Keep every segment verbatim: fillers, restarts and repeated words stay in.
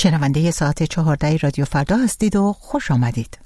شنونده ساعت چهارده رادیو فردا هستید و خوش آمدید.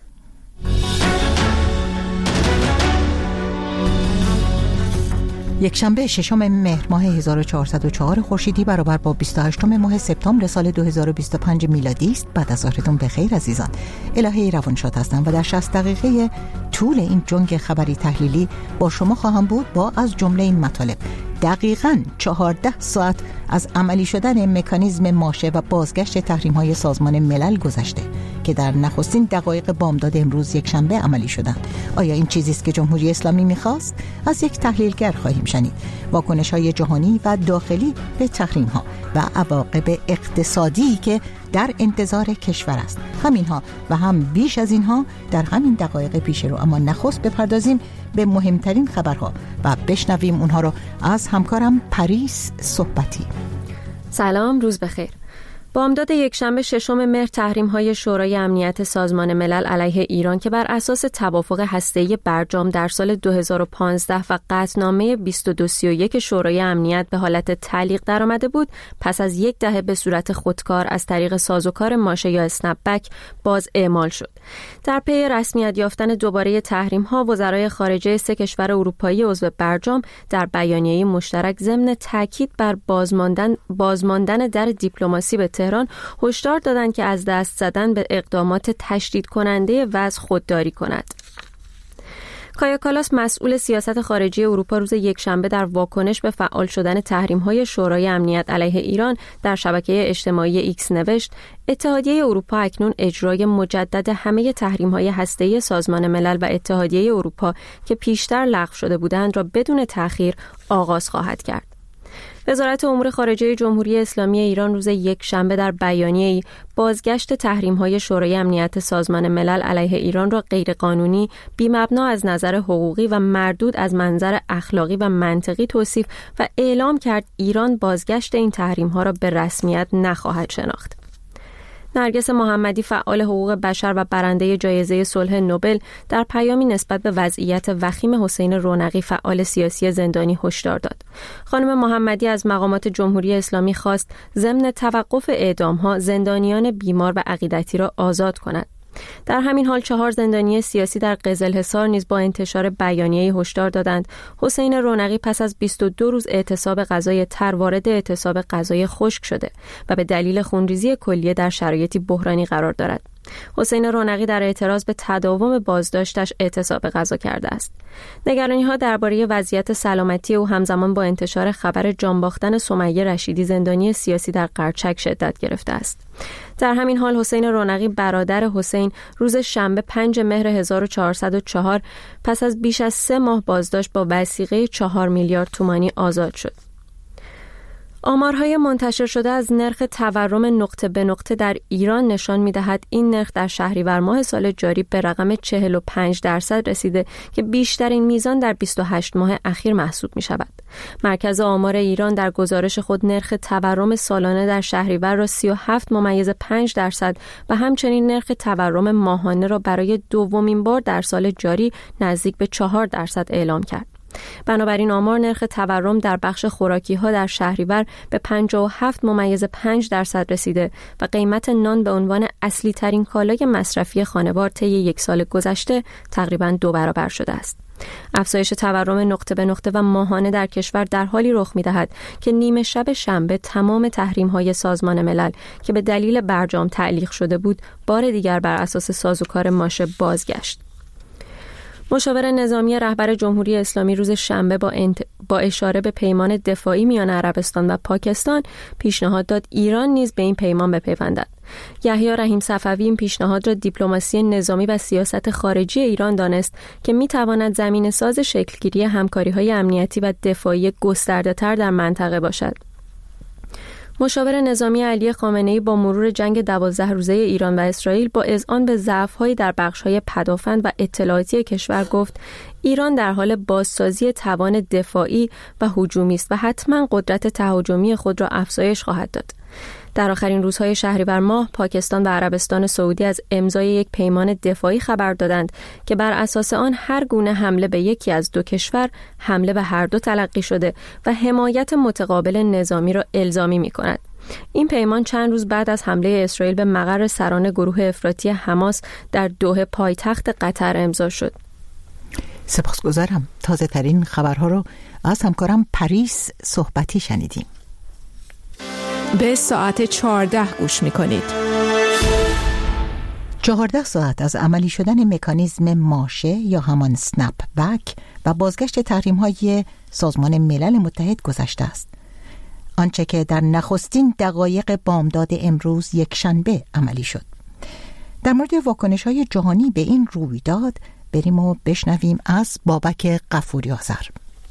یک شنبه ششم مهر ماه هزار و چهارصد و چهار خورشیدی برابر با بیست و هشتم ماه سپتامبر سال دو هزار و بیست و پنج میلادی است. بعد از ظهرتون بخیر عزیزان. الهه روانشاد هستم و در شصت دقیقه طول این جنگ خبری تحلیلی با شما خواهم بود با از جمله این مطالب: دقیقاً چهارده ساعت از عملی شدن مکانیزم ماشه و بازگشت تحریم‌های سازمان ملل گذشته که در نخستین دقایق بامداد امروز یک شنبه عملی شدند. آیا این چیزی است که جمهوری اسلامی می‌خواست؟ از یک تحلیلگر خواهیم شنید. واکنش‌های جهانی و داخلی به تحریم‌ها و عواقب اقتصادی که در انتظار کشور است. همینها و هم بیش از اینها در همین دقایق پیش رو. اما نخست بپردازیم به مهمترین خبرها و بشنویم اونها رو از همکارم پریس صحبتی. سلام، روز بخیر. بامداد یکشنبه ششم مهر تحریم‌های شورای امنیت سازمان ملل علیه ایران که بر اساس توافق هسته‌ای برجام در سال دو هزار و پانزده و قطعنامه بیست و دو سی و یک شورای امنیت به حالت تعلیق درآمده بود، پس از یک دهه به صورت خودکار از طریق سازوکار ماشه یا اسنپ بک باز اعمال شد. در پی رسمیت یافتن دوباره تحریم‌ها، وزرای خارجه سه کشور اروپایی عضو برجام در بیانیه مشترک ضمن تاکید بر بازماندن بازماندن در دیپلماسی به تهران هشدار دادند که از دست زدن به اقدامات تشدید کننده وضع خودداری کند. کایا کالاس مسئول سیاست خارجی اروپا روز یکشنبه در واکنش به فعال شدن تحریم‌های شورای امنیت علیه ایران در شبکه اجتماعی ایکس نوشت: اتحادیه اروپا اکنون اجرای مجدد همه تحریم‌های هسته‌ای سازمان ملل و اتحادیه اروپا که پیشتر لغو شده بودند را بدون تأخیر آغاز خواهد کرد. وزارت امور خارجه جمهوری اسلامی ایران روز یکشنبه در بیانیه‌ای بازگشت تحریم‌های شورای امنیت سازمان ملل علیه ایران را غیرقانونی، بی‌مبنا از نظر حقوقی و مردود از منظر اخلاقی و منطقی توصیف و اعلام کرد ایران بازگشت این تحریم‌ها را به رسمیت نخواهد شناخت. نرگس محمدی، فعال حقوق بشر و برنده جایزه صلح نوبل، در پیامی نسبت به وضعیت وخیم حسین رونقی، فعال سیاسی زندانی، هشدار داد. خانم محمدی از مقامات جمهوری اسلامی خواست ضمن توقف اعدام‌ها زندانیان بیمار و عقیدتی را آزاد کند. در همین حال چهار زندانی سیاسی در قزلحصار نیز با انتشار بیانیه‌ای هشدار دادند حسین رونقی پس از بیست و دو روز اعتصاب غذای تر وارد اعتصاب غذای خشک شده و به دلیل خونریزی کلیه در شرایطی بحرانی قرار دارد. حسین رونقی در اعتراض به تداوم بازداشتش اعتصاب غذا کرده است. نگرانی‌ها درباره وضعیت سلامتی او همزمان با انتشار خبر جان باختن سمیه رشیدی زندانی سیاسی در قرچک شدت گرفته است. در همین حال حسین رونقی برادر حسین روز شنبه پنج مهر هزار و چهارصد و چهار پس از بیش از سه ماه بازداشت با وثیقه چهار میلیارد تومانی آزاد شد. آمارهای منتشر شده از نرخ تورم نقطه به نقطه در ایران نشان می‌دهد این نرخ در شهریور ماه سال جاری به رقم چهل و پنج درصد رسیده که بیشترین میزان در بیست و هشت ماه اخیر محسوب می‌شود. مرکز آمار ایران در گزارش خود نرخ تورم سالانه در شهریور را سی و هفت ممیز پنج درصد و همچنین نرخ تورم ماهانه را برای دومین بار در سال جاری نزدیک به چهار درصد اعلام کرد. بنابراین آمار نرخ تورم در بخش خوراکی ها در شهریور به پنجاه و هفت ممیز پنج درصد رسیده و قیمت نان به عنوان اصلی ترین کالای مصرفی خانوار طی یک سال گذشته تقریباً دو برابر شده است. افزایش تورم نقطه به نقطه و ماهانه در کشور در حالی رخ می‌دهد که نیمه شب شنبه تمام تحریم‌های سازمان ملل که به دلیل برجام تعلیق شده بود بار دیگر بر اساس سازوکار ماشه بازگشت. مشاور نظامی رهبر جمهوری اسلامی روز شنبه با, انت... با اشاره به پیمان دفاعی میان عربستان و پاکستان پیشنهاد داد ایران نیز به این پیمان بپیوندد. یحیی رحیم صفوی این پیشنهاد را دیپلماسی نظامی و سیاست خارجی ایران دانست که میتواند زمینه ساز شکلگیری همکاری‌های امنیتی و دفاعی گسترده‌تر در منطقه باشد. مشاور نظامی علی خامنه‌ای با مرور جنگ دوازده روزه ایران و اسرائیل با اذعان به ضعف‌های در بخش‌های پدافند و اطلاعاتی کشور گفت ایران در حال بازسازی توان دفاعی و هجومی است و حتما قدرت تهاجمی خود را افزایش خواهد داد. در آخرین روزهای شهریور ماه پاکستان و عربستان سعودی از امضای یک پیمان دفاعی خبر دادند که بر اساس آن هر گونه حمله به یکی از دو کشور حمله به هر دو تلقی شده و حمایت متقابل نظامی را الزامی می‌کند. این پیمان چند روز بعد از حمله اسرائیل به مقر سران گروه افراطی حماس در دوحه پایتخت قطر امضا شد. سپاسگزارم. تازه ترین خبرها رو از همکارم پریس صحبتی شنیدیم. به ساعت چهارده گوش می‌کنید. چهارده ساعت از عملی شدن مکانیزم ماشه یا همان سنپ بک و بازگشت تحریم‌های سازمان ملل متحد گذشته است. آنچه که در نخستین دقایق بامداد امروز یک شنبه عملی شد. در مورد واکنش‌های جهانی به این رویداد بریم و بشنویم از بابک غفوری آذر.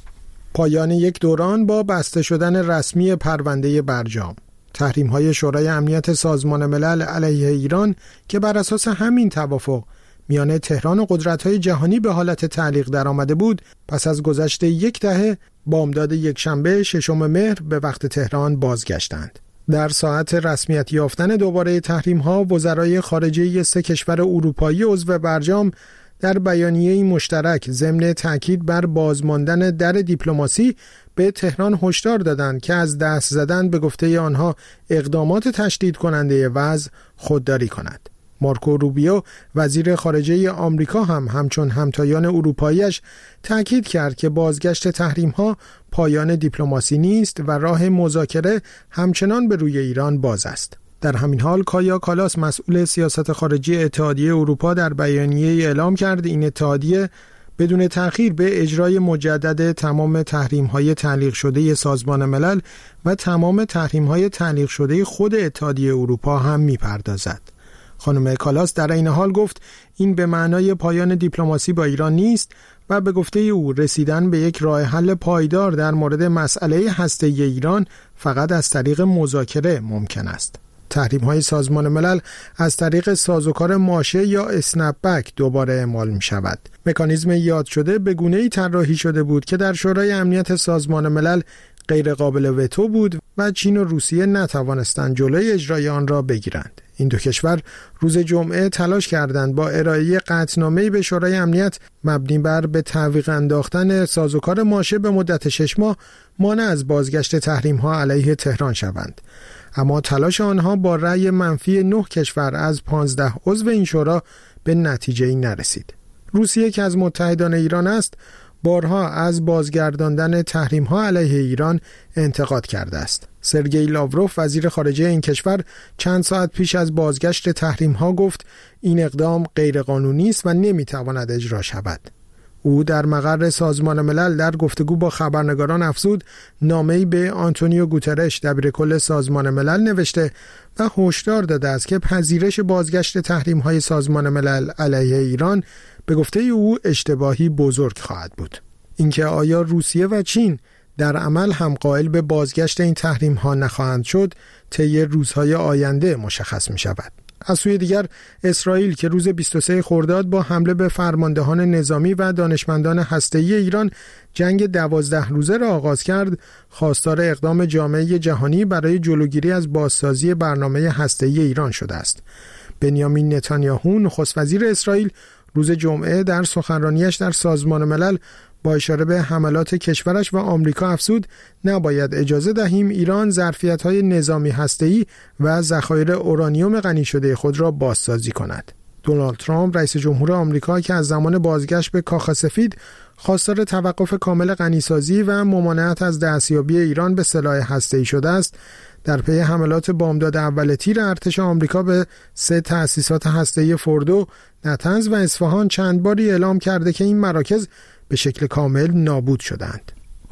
پایان یک دوران با بسته شدن رسمی پرونده برجام. تحریم‌های شورای امنیت سازمان ملل علیه ایران که بر اساس همین توافق میان تهران و قدرت‌های جهانی به حالت تعلیق درآمده بود، پس از گذشت یک دهه بامداد یک شنبه ششم مهر به وقت تهران بازگشتند. در ساعت رسمیت یافتن دوباره تحریم‌ها، وزرای خارجه سه کشور اروپایی عضو برجام در بیانیه‌ای مشترک ضمن تاکید بر بازماندن در دیپلماسی به تهران هشدار دادند که از دست زدن به گفته آنها اقدامات تشدید کننده وضع خودداری کند. مارکو روبیو وزیر خارجه آمریکا هم همچون همتایان اروپاییش تاکید کرد که بازگشت تحریم‌ها پایان دیپلماسی نیست و راه مذاکره همچنان به روی ایران باز است. در همین حال کایا کالاس مسئول سیاست خارجی اتحادیه اروپا در بیانیه اعلام کرد این اتحادیه بدون تأخیر به اجرای مجدد تمام تحریم‌های تعلیق شده سازمان ملل و تمام تحریم‌های تعلیق شده خود اتحادیه اروپا هم می‌پردازد. خانم کالاس در این حال گفت این به معنای پایان دیپلماسی با ایران نیست و به گفته او رسیدن به یک راه حل پایدار در مورد مسئله هسته‌ای ایران فقط از طریق مذاکره ممکن است. تحریم‌های سازمان ملل از طریق سازوکار ماشه یا اسنپ بک دوباره اعمال می‌شود. مکانیزم یاد شده به گونه‌ای طراحی شده بود که در شورای امنیت سازمان ملل غیر قابل وتو بود و چین و روسیه نتوانستند جلوی اجرای آن را بگیرند. این دو کشور روز جمعه تلاش کردند با ارائه قطعنامه‌ای به شورای امنیت مبنی بر به تعویق انداختن سازوکار ماشه به مدت شش ماه مانع از بازگشت تحریم‌ها علیه تهران شوند. اما تلاش آنها با رأی منفی نه کشور از پانزده عضو این شورا به نتیجه‌ای نرسید. روسیه که از متحدان ایران است، بارها از بازگرداندن تحریم‌ها علیه ایران انتقاد کرده است. سرگئی لاوروف وزیر خارجه این کشور چند ساعت پیش از بازگشت تحریم‌ها گفت این اقدام غیرقانونی است و نمی‌تواند اجرا شود. او در مقر سازمان ملل در گفتگو با خبرنگاران افزود نامه‌ای به آنتونیو گوترش دبیرکل سازمان ملل نوشته و هشدار داده است که پذیرش بازگشت تحریم‌های سازمان ملل علیه ایران به گفته او اشتباهی بزرگ خواهد بود. اینکه آیا روسیه و چین در عمل هم قائل به بازگشت این تحریم‌ها نخواهند شد طی روزهای آینده مشخص می شود. از سوی دیگر اسرائیل که روز بیست و سوم خرداد با حمله به فرماندهان نظامی و دانشمندان هسته‌ای ایران جنگ دوازده روزه را آغاز کرد، خواستار اقدام جامعه جهانی برای جلوگیری از بازسازی برنامه هسته‌ای ایران شده است. بنیامین نتانیاهو نخست وزیر اسرائیل روز جمعه در سخنرانیش در سازمان ملل با اشاره به حملات کشورش و آمریکا افزود نباید اجازه دهیم ایران ظرفیت‌های نظامی هسته‌ای و ذخایر اورانیوم غنی شده خود را بازسازی کند. دونالد ترامپ رئیس جمهور آمریکا که از زمان بازگشت به کاخ سفید خواستار توقف کامل غنیسازی و ممانعت از دستیابی ایران به سلاح هسته‌ای شده است، در پی حملات بامداد اول تیر ارتش آمریکا به سه تأسیسات هسته‌ای فوردو، نتنز و اصفهان چند باری اعلام کرده که این مراکز به شکل کامل نابود شدند.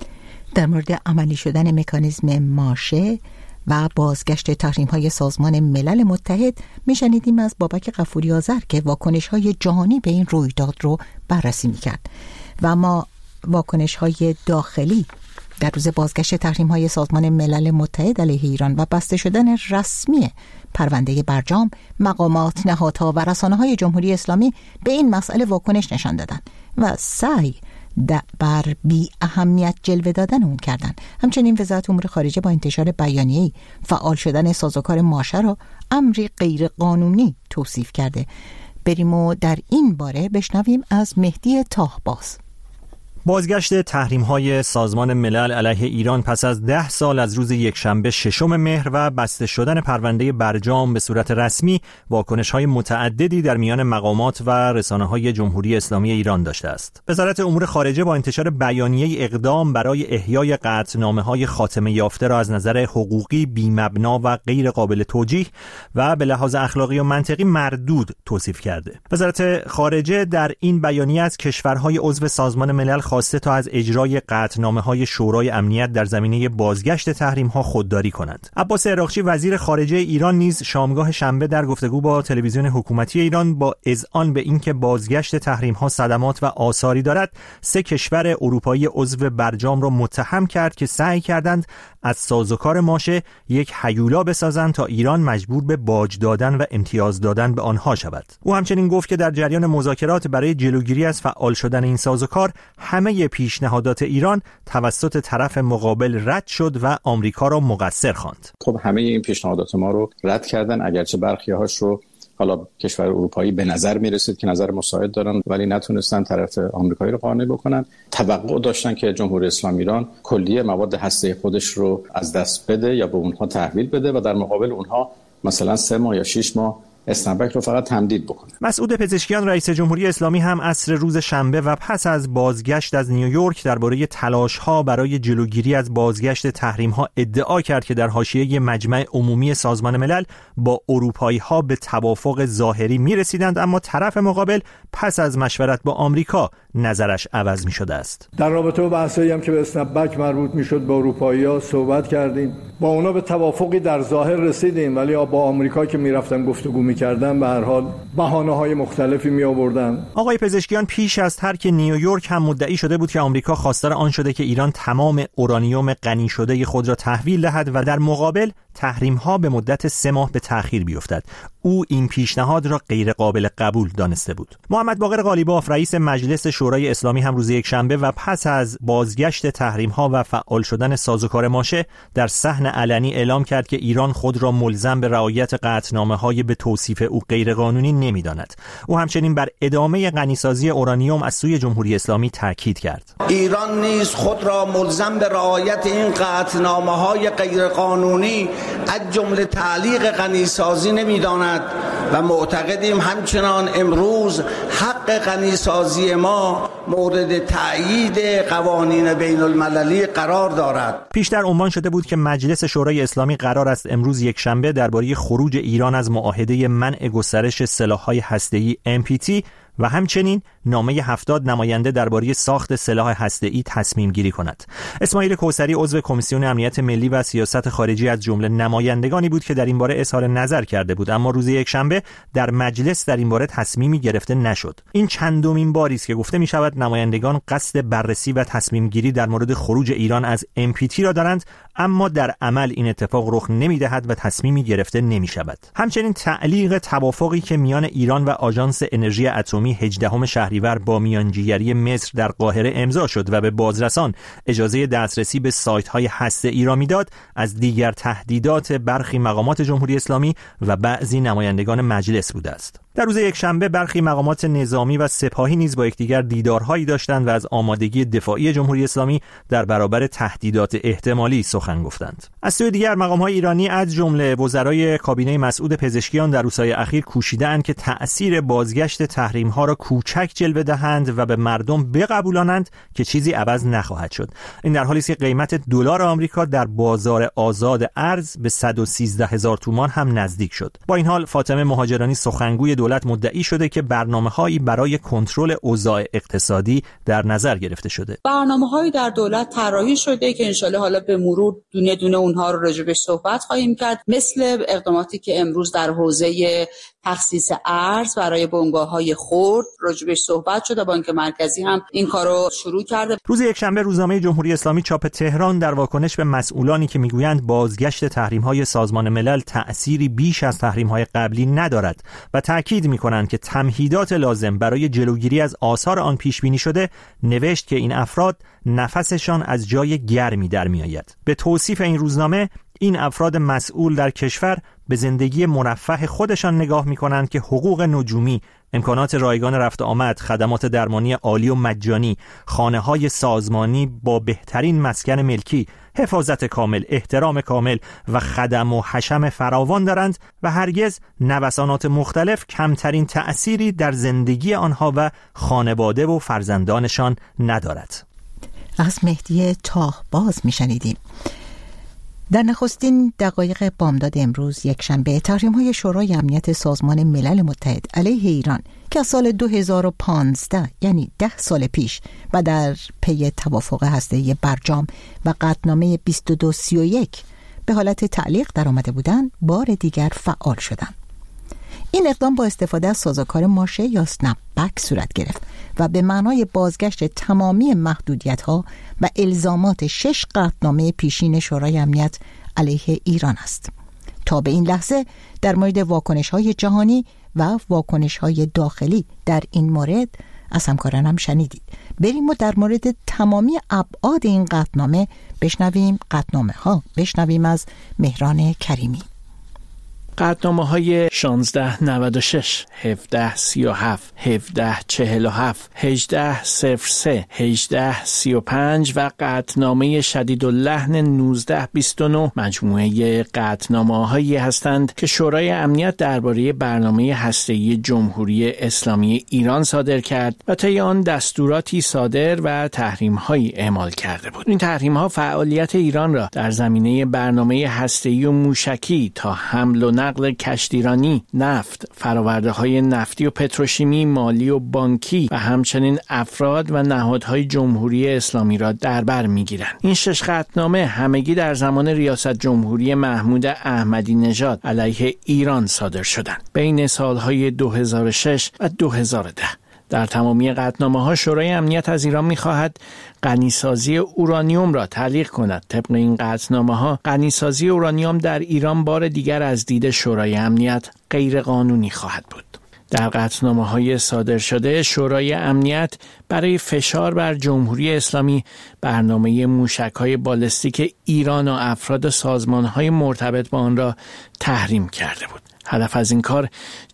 در مورد عملی شدن مکانیزم ماشه و بازگشت تحریم‌های سازمان ملل متحد میشنیدیم از بابک غفوری آذر که واکنش‌های جهانی به این رویداد رو بررسی می‌کرد و اما واکنش‌های داخلی در روز بازگشت تحریم‌های سازمان ملل متحد علیه ایران و بسته شدن رسمی پرونده برجام، مقامات، نهادها و رسانه‌های جمهوری اسلامی به این مسئله واکنش نشان دادند و سعی بر بی اهمیت جلوه دادن اون کردن. همچنین وزارت امور خارجه با انتشار بیانیه‌ای فعال شدن سازوکار ماشه را امری غیر قانونی توصیف کرده. بریم و در این باره بشنویم از مهدی طاهباز. بازگشت تحریم‌های سازمان ملل علیه ایران پس از ده سال از روز یکشنبه ششم مهر و بسته شدن پرونده برجام به صورت رسمی واکنش‌های متعددی در میان مقامات و رسانه‌های جمهوری اسلامی ایران داشته است. وزارت امور خارجه با انتشار بیانیه اقدام برای احیای قطعنامه‌های خاتمه یافته را از نظر حقوقی بی‌مبنا و غیر قابل توجیه و به لحاظ اخلاقی و منطقی مردود توصیف کرده. وزارت خارجه در این بیانیه از کشورهای عضو سازمان ملل خواسته تا از اجرای قطعنامه‌های شورای امنیت در زمینه بازگشت تحریم‌ها خودداری کنند. عباس عراقچی وزیر خارجه ایران نیز شامگاه شنبه در گفتگو با تلویزیون حکومتی ایران با اذعان به اینکه بازگشت تحریم‌ها صدمات و آثاری دارد، سه کشور اروپایی عضو برجام را متهم کرد که سعی کردند از سازوکار ماشه یک هیولا بسازند تا ایران مجبور به باج دادن و امتیاز دادن به آنها شود. او همچنین گفت که در جریان مذاکرات برای جلوگیری از فعال شدن این سازوکار همه پیشنهادات ایران توسط طرف مقابل رد شد و آمریکا را مقصر خواند. خب همه این پیشنهادات ما رو رد کردن، اگرچه برخی‌هاش رو حالا کشور اروپایی به نظر میرسید که نظر مساعد دارن ولی نتونستن طرف آمریکایی رو قانع بکنن. توقع داشتن که جمهوری اسلامی ایران کلیه مواد هسته‌ای خودش رو از دست بده یا به اونها تحویل بده و در مقابل اونها مثلا سه ماه یا شش ماه اسنپک رو فقط تمدید بکنه. مسعود پزشکیان رئیس جمهوری اسلامی هم عصر روز شنبه و پس از بازگشت از نیویورک درباره تلاش‌ها برای جلوگیری از بازگشت تحریم‌ها ادعا کرد که در حاشیه مجمع عمومی سازمان ملل با اروپایی‌ها به توافق ظاهری می‌رسیدند، اما طرف مقابل پس از مشورت با آمریکا نظرش عوض می‌شده است. در رابطه با بحثایی هم که به اسنپک مربوط می‌شد با اروپایی‌ها صحبت کردیم، با اونا به توافقی در ظاهر رسیدیم ولی با آمریکا که می‌رفتن گفتگو می‌کردن به هر حال بهانه‌های مختلفی می‌آوردن. آقای پزشکیان پیش از ترک نیویورک هم مدعی شده بود که آمریکا خواستار آن شده که ایران تمام اورانیوم غنی شده خود را تحویل دهد و در مقابل تحریم‌ها به مدت سه ماه به تأخیر بیفتد. او این پیشنهاد را غیر قابل قبول دانسته بود. محمد باقر قالیباف رئیس مجلس شورای اسلامی هم روز یکشنبه و پس از بازگشت تحریم‌ها و فعال شدن سازوکار ماشه در صحن علنی اعلام کرد که ایران خود را ملزم به رعایت قطعنامه‌های به توصیف او غیرقانونی نمی‌داند. او همچنین بر ادامه غنیسازی اورانیوم از سوی جمهوری اسلامی تاکید کرد. ایران نیز خود را ملزم به رعایت این قطعنامه‌های غیرقانونی از جمله تعلیق غنیسازی نمی‌داند و معتقدیم همچنان امروز حق غنیسازی ما مورد تأیید قوانین بین المللی قرار دارد. پیشتر عنوان شده بود که مجلس شورای اسلامی قرار است امروز یکشنبه درباره خروج ایران از معاهده منع گسترش سلاح‌های هسته‌ای ام پی تی و همچنین نامه هفتاد نماینده درباره ساخت سلاح هسته‌ای تصمیم گیری کند. اسماعیل کوثری عضو کمیسیون امنیت ملی و سیاست خارجی از جمله نمایندگانی بود که در این باره اظهار نظر کرده بود، اما روز یکشنبه در مجلس در این باره تصمیمی گرفته نشد. این چندمین باری است که گفته می شود نمایندگان قصد بررسی و تصمیم گیری در مورد خروج ایران از ام پی تی را دارند، اما در عمل این اتفاق رخ نمی دهد و تصمیمی گرفته نمی شود. همچنین تعلیق توافقی که میان ایران و آژانس انرژی اتمی هجدهم شهریور با میانجیگری مصر در قاهره امضا شد و به بازرسان اجازه دسترسی به سایت‌های هسته‌ای را میداد، از دیگر تهدیدات برخی مقامات جمهوری اسلامی و بعضی نمایندگان مجلس بوده است. در روز یکشنبه برخی مقامات نظامی و سپاهی نیز با یکدیگر دیدارهایی داشتند و از آمادگی دفاعی جمهوری اسلامی در برابر تهدیدات احتمالی سخن گفتند. از سوی دیگر مقام‌های ایرانی از جمله وزرای کابینه مسعود پزشکیان در روزهای اخیر کوشیدند که تأثیر بازگشت تحریم‌ها را کوچک جلوه دهند و به مردم بقبولانند که چیزی عوض نخواهد شد. این در حالی است که قیمت دلار آمریکا در بازار آزاد ارز به صد و سیزده هزار تومان هم نزدیک شد. با این حال فاطمه مهاجرانی سخنگوی دولت مدعی شده که برنامه‌هایی برای کنترل اوضاع اقتصادی در نظر گرفته شده. برنامه‌هایی در دولت طراحی شده که انشالله حالا به مرور دونه دونه اونها رو راجع بهش صحبت خواهیم کرد، مثل اقداماتی که امروز در حوزه تخصیص ارز برای بنگاه‌های خرد راجع بهش صحبت شده. بانک مرکزی هم این کارو شروع کرده. روز یکشنبه روزنامه جمهوری اسلامی چاپ تهران در واکنش به مسئولانی که میگویند بازگشت تحریم‌های سازمان ملل تأثیری بیش از تحریم‌های قبلی ندارد و تأکید می‌کنند که تمهیدات لازم برای جلوگیری از آثار آن پیش بینی شده، نوشت که این افراد نفسشان از جای گرمی در میآید. به توصیف این روزنامه، این افراد مسئول در کشور به زندگی مرفه خودشان نگاه می‌کنند که حقوق نجومی، امکانات رایگان رفت آمد، خدمات درمانی عالی و مجانی، خانه‌های سازمانی با بهترین مسکن ملکی، حفاظت کامل، احترام کامل و خدم و حشم فراوان دارند و هرگز نوسانات مختلف کمترین تأثیری در زندگی آنها و خانواده و فرزندانشان ندارد. از مهدی تاهباز میشنیدیم. در نخستین دقایق بامداد امروز یکشنبه تحریم‌های شورای امنیت سازمان ملل متحد علیه ایران که از سال دو هزار و پانزده یعنی ده سال پیش و در پی توافق هسته‌ای برجام و قطعنامه بیست و دو سی و یک به حالت تعلیق در آمده بودند، بار دیگر فعال شدند. این اقدام با استفاده از سازوکار ماشه یا سنپ بک صورت گرفت و به معنای بازگشت تمامی محدودیت‌ها و الزامات شش قطعنامه پیشین شورای امنیت علیه ایران است. تا به این لحظه در مورد واکنش‌های جهانی و واکنش‌های داخلی در این مورد از همکارانم شنیدید. بریم و در مورد تمامی ابعاد این قطعنامه بشنویم قطعنامه‌ها بشنویم از مهران کریمی. قطعنامه‌های شانزده نود و شش، هفده سی و هفت، هفده چهل و هفت، هجده صفر سه، هجده سی و پنج و قطعنامه شدیداللحن نوزده بیست و نه مجموعه قطعنامه‌هایی هستند که شورای امنیت درباره برنامه هسته‌ای جمهوری اسلامی ایران صادر کرد و طی آن دستوراتی صادر و تحریم‌هایی اعمال کرده بود. این تحریم‌ها فعالیت ایران را در زمینه برنامه هسته‌ای و موشکی تا حمل و نقل کشتیرانی، نفت، فرآورده‌های نفتی و پتروشیمی، مالی و بانکی و همچنین افراد و نهادهای جمهوری اسلامی را در بر می‌گیرند. این شش قطعنامه همگی در زمان ریاست جمهوری محمود احمدی نژاد علیه ایران صادر شدند بین سالهای دو هزار و شش و دو هزار و ده. در تمامی قطعنامه‌ها شورای امنیت از ایران می‌خواهد غنیسازی اورانیوم را تعلیق کند. طبق این قطعنامه‌ها غنیسازی اورانیوم در ایران بار دیگر از دید شورای امنیت غیر قانونی خواهد بود. در قطعنامه‌های صادر شده شورای امنیت برای فشار بر جمهوری اسلامی برنامه موشک‌های بالستیک ایران و افراد و سازمان‌های مرتبط با آن را تحریم کرده بود. هدف از این کار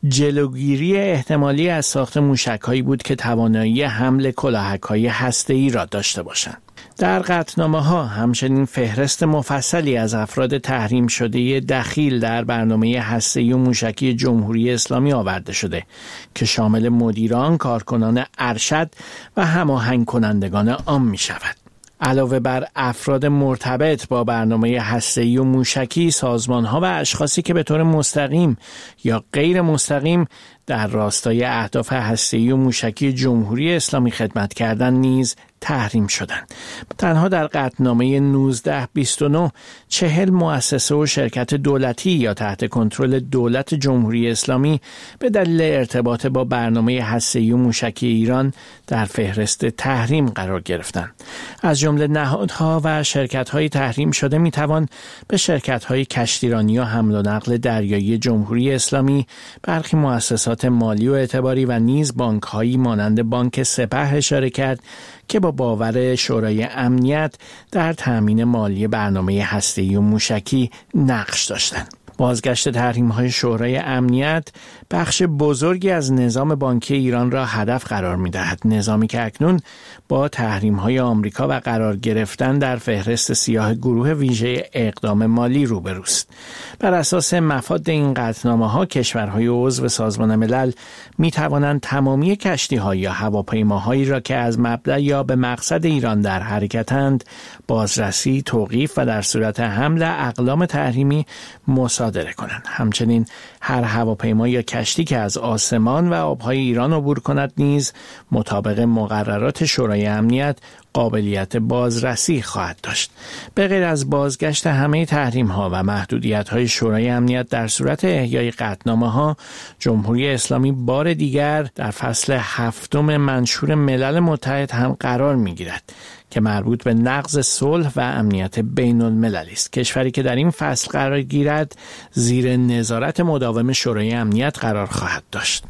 جلوگیری احتمالی از ساخت موشک‌هایی بود که توانایی حمل کلاهک‌های هسته‌ای را داشته باشند. در قطعنامه‌ها همچنین فهرست مفصلی از افراد تحریم شده دخیل در برنامه هسته‌ای و موشکی جمهوری اسلامی آورده شده که شامل مدیران، کارکنان ارشد و هماهنگ کنندگان آن می شود. علاوه بر افراد مرتبط با برنامه هسته‌ای و موشکی، سازمان‌ها و اشخاصی که به طور مستقیم یا غیر مستقیم در راستای اهداف هسته‌ای و موشکی جمهوری اسلامی خدمت کردن نیز تحریم شدند. تنها در قطعنامه نوزده بیست و نه چهل مؤسسه و شرکت دولتی یا تحت کنترل دولت جمهوری اسلامی به دلیل ارتباط با برنامه هسته‌ای و موشکی ایران در فهرست تحریم قرار گرفتند. از جمله نهادها و شرکت‌های تحریم شده می‌توان به شرکت‌های کشتیرانی و حمل و نقل دریایی جمهوری اسلامی، برخی مؤسسات مالی و اعتباری و نیز بانک‌هایی مانند بانک سپه اشاره کرد که با باور شورای امنیت در تأمین مالی برنامه هسته‌ای و موشکی نقش داشتند. بازگشت تحریم‌های شورای امنیت بخش بزرگی از نظام بانکی ایران را هدف قرار می‌دهد، نظامی که اکنون با تحریم‌های آمریکا و قرار گرفتن در فهرست سیاه گروه ویژه اقدام مالی روبروست. بر اساس مفاد این قطعنامه‌ها کشورهای عضو سازمان ملل می‌توانند تمامی کشتی‌ها یا هواپیماهایی را که از مبدأ یا به مقصد ایران در حرکتند بازرسی، توقیف و در صورت حمل اقلام تحریمی مصادره کنند. همچنین هر هواپیما یا کشتی که از آسمان و آبهای ایران عبور کند نیز مطابق مقررات شورای امنیت قابلیت بازرسی خواهد داشت. به غیر از بازگشت همه تحریم‌ها و محدودیت‌های شورای امنیت در صورت احیای قطعنامه‌ها، جمهوری اسلامی بار دیگر در فصل هفتم منشور ملل متحد هم قرار می‌گیرد که مربوط به نقض صلح و امنیت بین المللی است. کشوری که در این فصل قرار گیرد زیر نظارت مداوم شورای امنیت قرار خواهد داشت.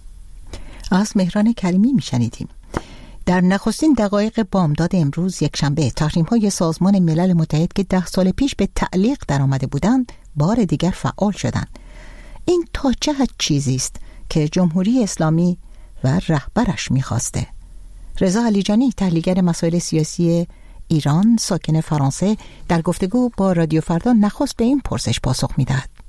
از مهران کریمی میشنیدیم. در نخستین دقایق بامداد امروز یکشنبه تحریم‌های سازمان ملل متحد که ده سال پیش به تعلیق در آمده بودند بار دیگر فعال شدند. این تا چه حد چیزی است که جمهوری اسلامی و رهبرش می‌خواسته؟ رضا علیجانی، تحلیلگر مسائل سیاسی ایران ساکن فرانسه، در گفتگو با رادیو فردا نخست به این پرسش پاسخ می‌دهد.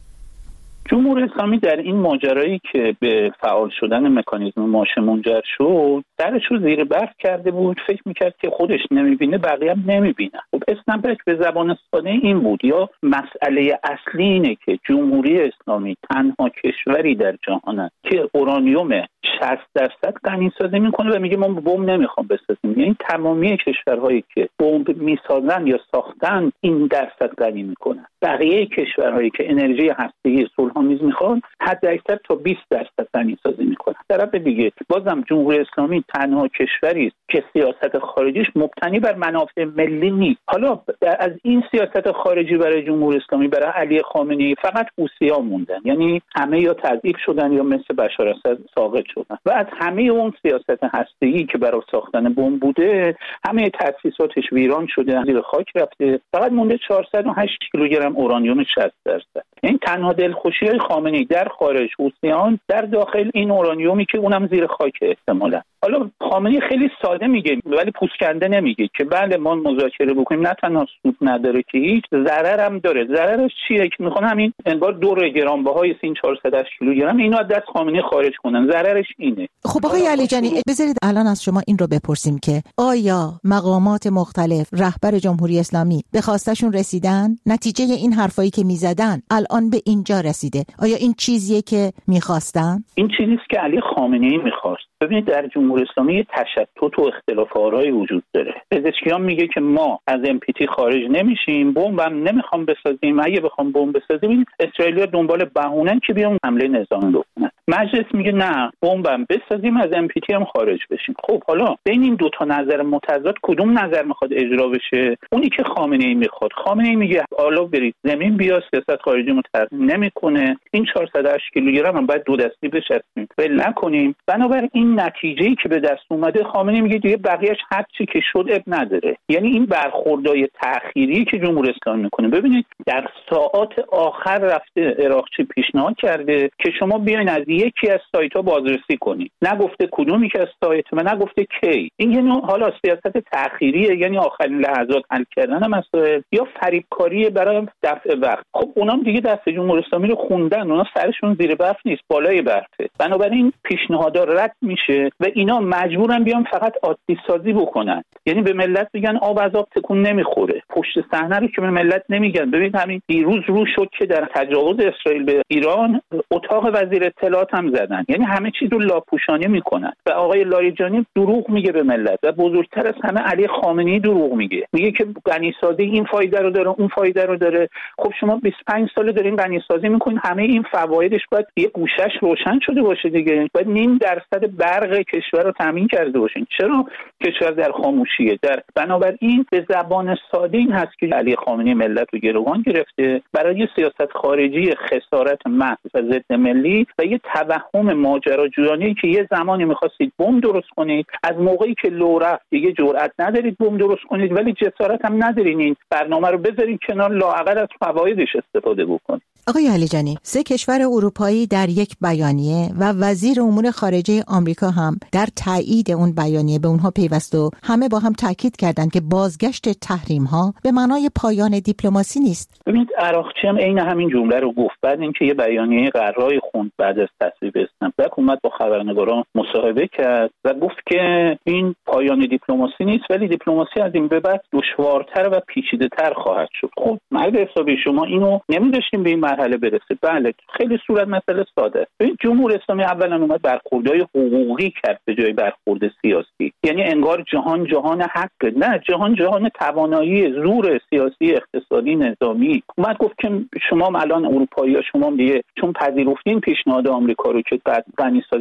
جمهوری اسلامی در این ماجرایی که به فعال شدن مکانیزم ماشه منجر شد، درش رو زیر برف کرده بود، فکر میکرد که خودش نمیبینه بقیه هم نمیبینه. خب اسنپ به زبان ساده این بود، یا مسئله اصلی اینه که جمهوری اسلامی تنها کشوری در جهان است که اورانیوم شصت درصد غنی سازی میکنه و میگه ما بمب نمیخوام بسازیم. یعنی تمامی کشورهایی که بمب میسازن یا ساختن این درصد غنی میکنن. بقیه کشورهایی که انرژی هسته‌ای صلح‌آمیز میخوان حد اکثر تا بیست درصد غنی سازی میکنن. طرف دیگه بازم جمهوری اسلامی تنها کشوری است که سیاست خارجیش مبتنی بر منافع ملی نیست. حالا از این سیاست خارجی برای جمهوری اسلامی، برای علی خامنه‌ای فقط حوثی‌ها موندن، یعنی همه یا تضعیف شدن یا مثل بشار اسد ساقط شدن و از همه اون سیاست هسته‌ای که برای ساختن بمب بوده همه تأسیساتش ویران شده، زیر خاک رفته، فقط مونده چهارصد و هشت کیلوگرم اورانیوم شصت درصد. این تنها دلخوشی خامنه‌ای در خارج، حوثیان در داخل این اورانیومی که اونم زیر خاک احتمالاً. حالا خامنه‌ای خیلی ساده میگه ولی پوسکنده نمیگه که بله ما مذاکره بکنیم، نه تنها سود نداره که هیچ ضرر هم داره. ضررش چیه؟ که میخوان همین انگار دور گرانبهای این چهارصد و هشت کیلوگرم اینو از دست خامنه‌ای خارج کنن. ضررش اینه. خب آقای علیجانی بذارید الان از شما این رو بپرسیم که آیا مقامات مختلف رهبر جمهوری اسلامی به خواستشون رسیدن؟ نتیجه این حرفایی که میزدن الان به اینجا رسیده. آیا این چیزیه که میخواستن؟ این چیزیه که علی خامنه‌ای میخواست. ببینید در جمهوری اسلامی تشتت و اختلاف آرای وجود داره. پزشکیان میگه که ما از ام پی تی خارج نمیشیم، بمب هم نمیخوام بسازیم، اگه بخوام بمب بسازیم اسرائیلیا دنبال بهونه‌ن که بیان حمله نظامی بکنن. مجلس میگه نه بمب هم بسازیم، از ام پی تی هم خارج بشیم. خب حالا بین این دو تا نظر متضاد کدوم نظر میخواد اجرا بشه؟ اونی که خامنه‌ای میخواد. خامنه‌ای میگه حالا برید زمین بیا، سیاست خارجی متضاد نمیکنه، این چهارصد و هشت کیلوگرم هم باید دو دستی بچسبیم ول نکنیم. بنابراین این نتیجه‌ای که به دست اومده، خامنه‌ای میگه دیگه بقیه‌اش هر چی که شد اب نداره. یعنی این برخوردای تأخیری که جمهوری اسلامی میکنه، ببینید در ساعات آخر رفته عراقچی پیشنهاد کرده که شما بیاین از یکی از سایت‌ها بازرسی کنید. نگفته کدومی که از سایت و نگفته کی. این یعنی حالا سیاست تأخیریه، یعنی آخرین لحظات حل کردن مسائل یا فریبکاری برای دفع وقت. خب اونام دیگه دست جمهوری اسلامی رو خوندن، اونا سرشون زیر برف نیست، بالای برفه. بنابراین پیشنهادها رد میشه و اینا مجبورن بیان فقط عادی سازی بکنن. یعنی به ملت میگن آب از آب تکون نمیخوره. پشت صحنه رو که به ملت نمیگن. ببین همین دیروز رو شد که در تجاوز اسرائیل به ایران اتاق وزیر اطلاعات هم زدن. یعنی همه چیز رو لاپوشانی میکنن و آقای لاریجانی دروغ میگه به ملت و بزرگتر از همه علی خامنه‌ای دروغ میگه. میگه که غنی سازی این فایده رو داره، اون فایده رو داره. خب شما بیست و پنج سال دارین غنی سازی میکنین، همه این فوایدش باید یه گوشش روشن شده باشه دیگه. باید نیم درصد برق کشور رو تامین کرده باشین. چرا کشور در خاموشیه؟ در بنابراین به زبان ساده این هست که علی خامنه‌ای ملت رو گروگان گرفته برای سیاست خارجی خسارت محض و ضد ملی و یه توهم ماجراجویانه‌ای که یه زمانی می‌خواستید بمب درست کنید، از موقعی که لو رفت دیگه جرئت ندارید بمب درست کنید، ولی جسارت هم ندارین این برنامه رو بذارید کنار، لااقل از فوایدش استفاده بکنید. آقای علیجانی، سه کشور اروپایی در یک بیانیه و وزیر امور خارجه آمریکا هم در تایید اون بیانیه به اونها پیوست و همه با هم تاکید کردند که بازگشت تحریم‌ها به معنای پایان دیپلماسی نیست. ببینید عراقچی هم عین همین جمله رو گفت بعد اینکه یه بیانیه قرای خوند بعد از تصویب اسنپ اومد با خبرنگاران مصاحبه کرد و گفت که این پایان دیپلماسی نیست، ولی دیپلماسی از این به بعد دشوارتر و پیچیده‌تر خواهد شد. خب مرد حسابی شما اینو نمی‌داشتیم به این مرحله برسه. بله خیلی صورت مسئله ساده. ببین جمهوری اسلامی اولا اومد برخوردهای حقوقی کرد به جای برخورد سیاسی. یعنی انگار جهان جهان حق، نه جهان جهان توانایی، زور سیاسی، اقتصادی، نظامی. اومد گفت که شما الان اروپایی‌ها شما دیگه چون پذیرفتین پیشنهاد آمریکا رو که بعد غنی سازی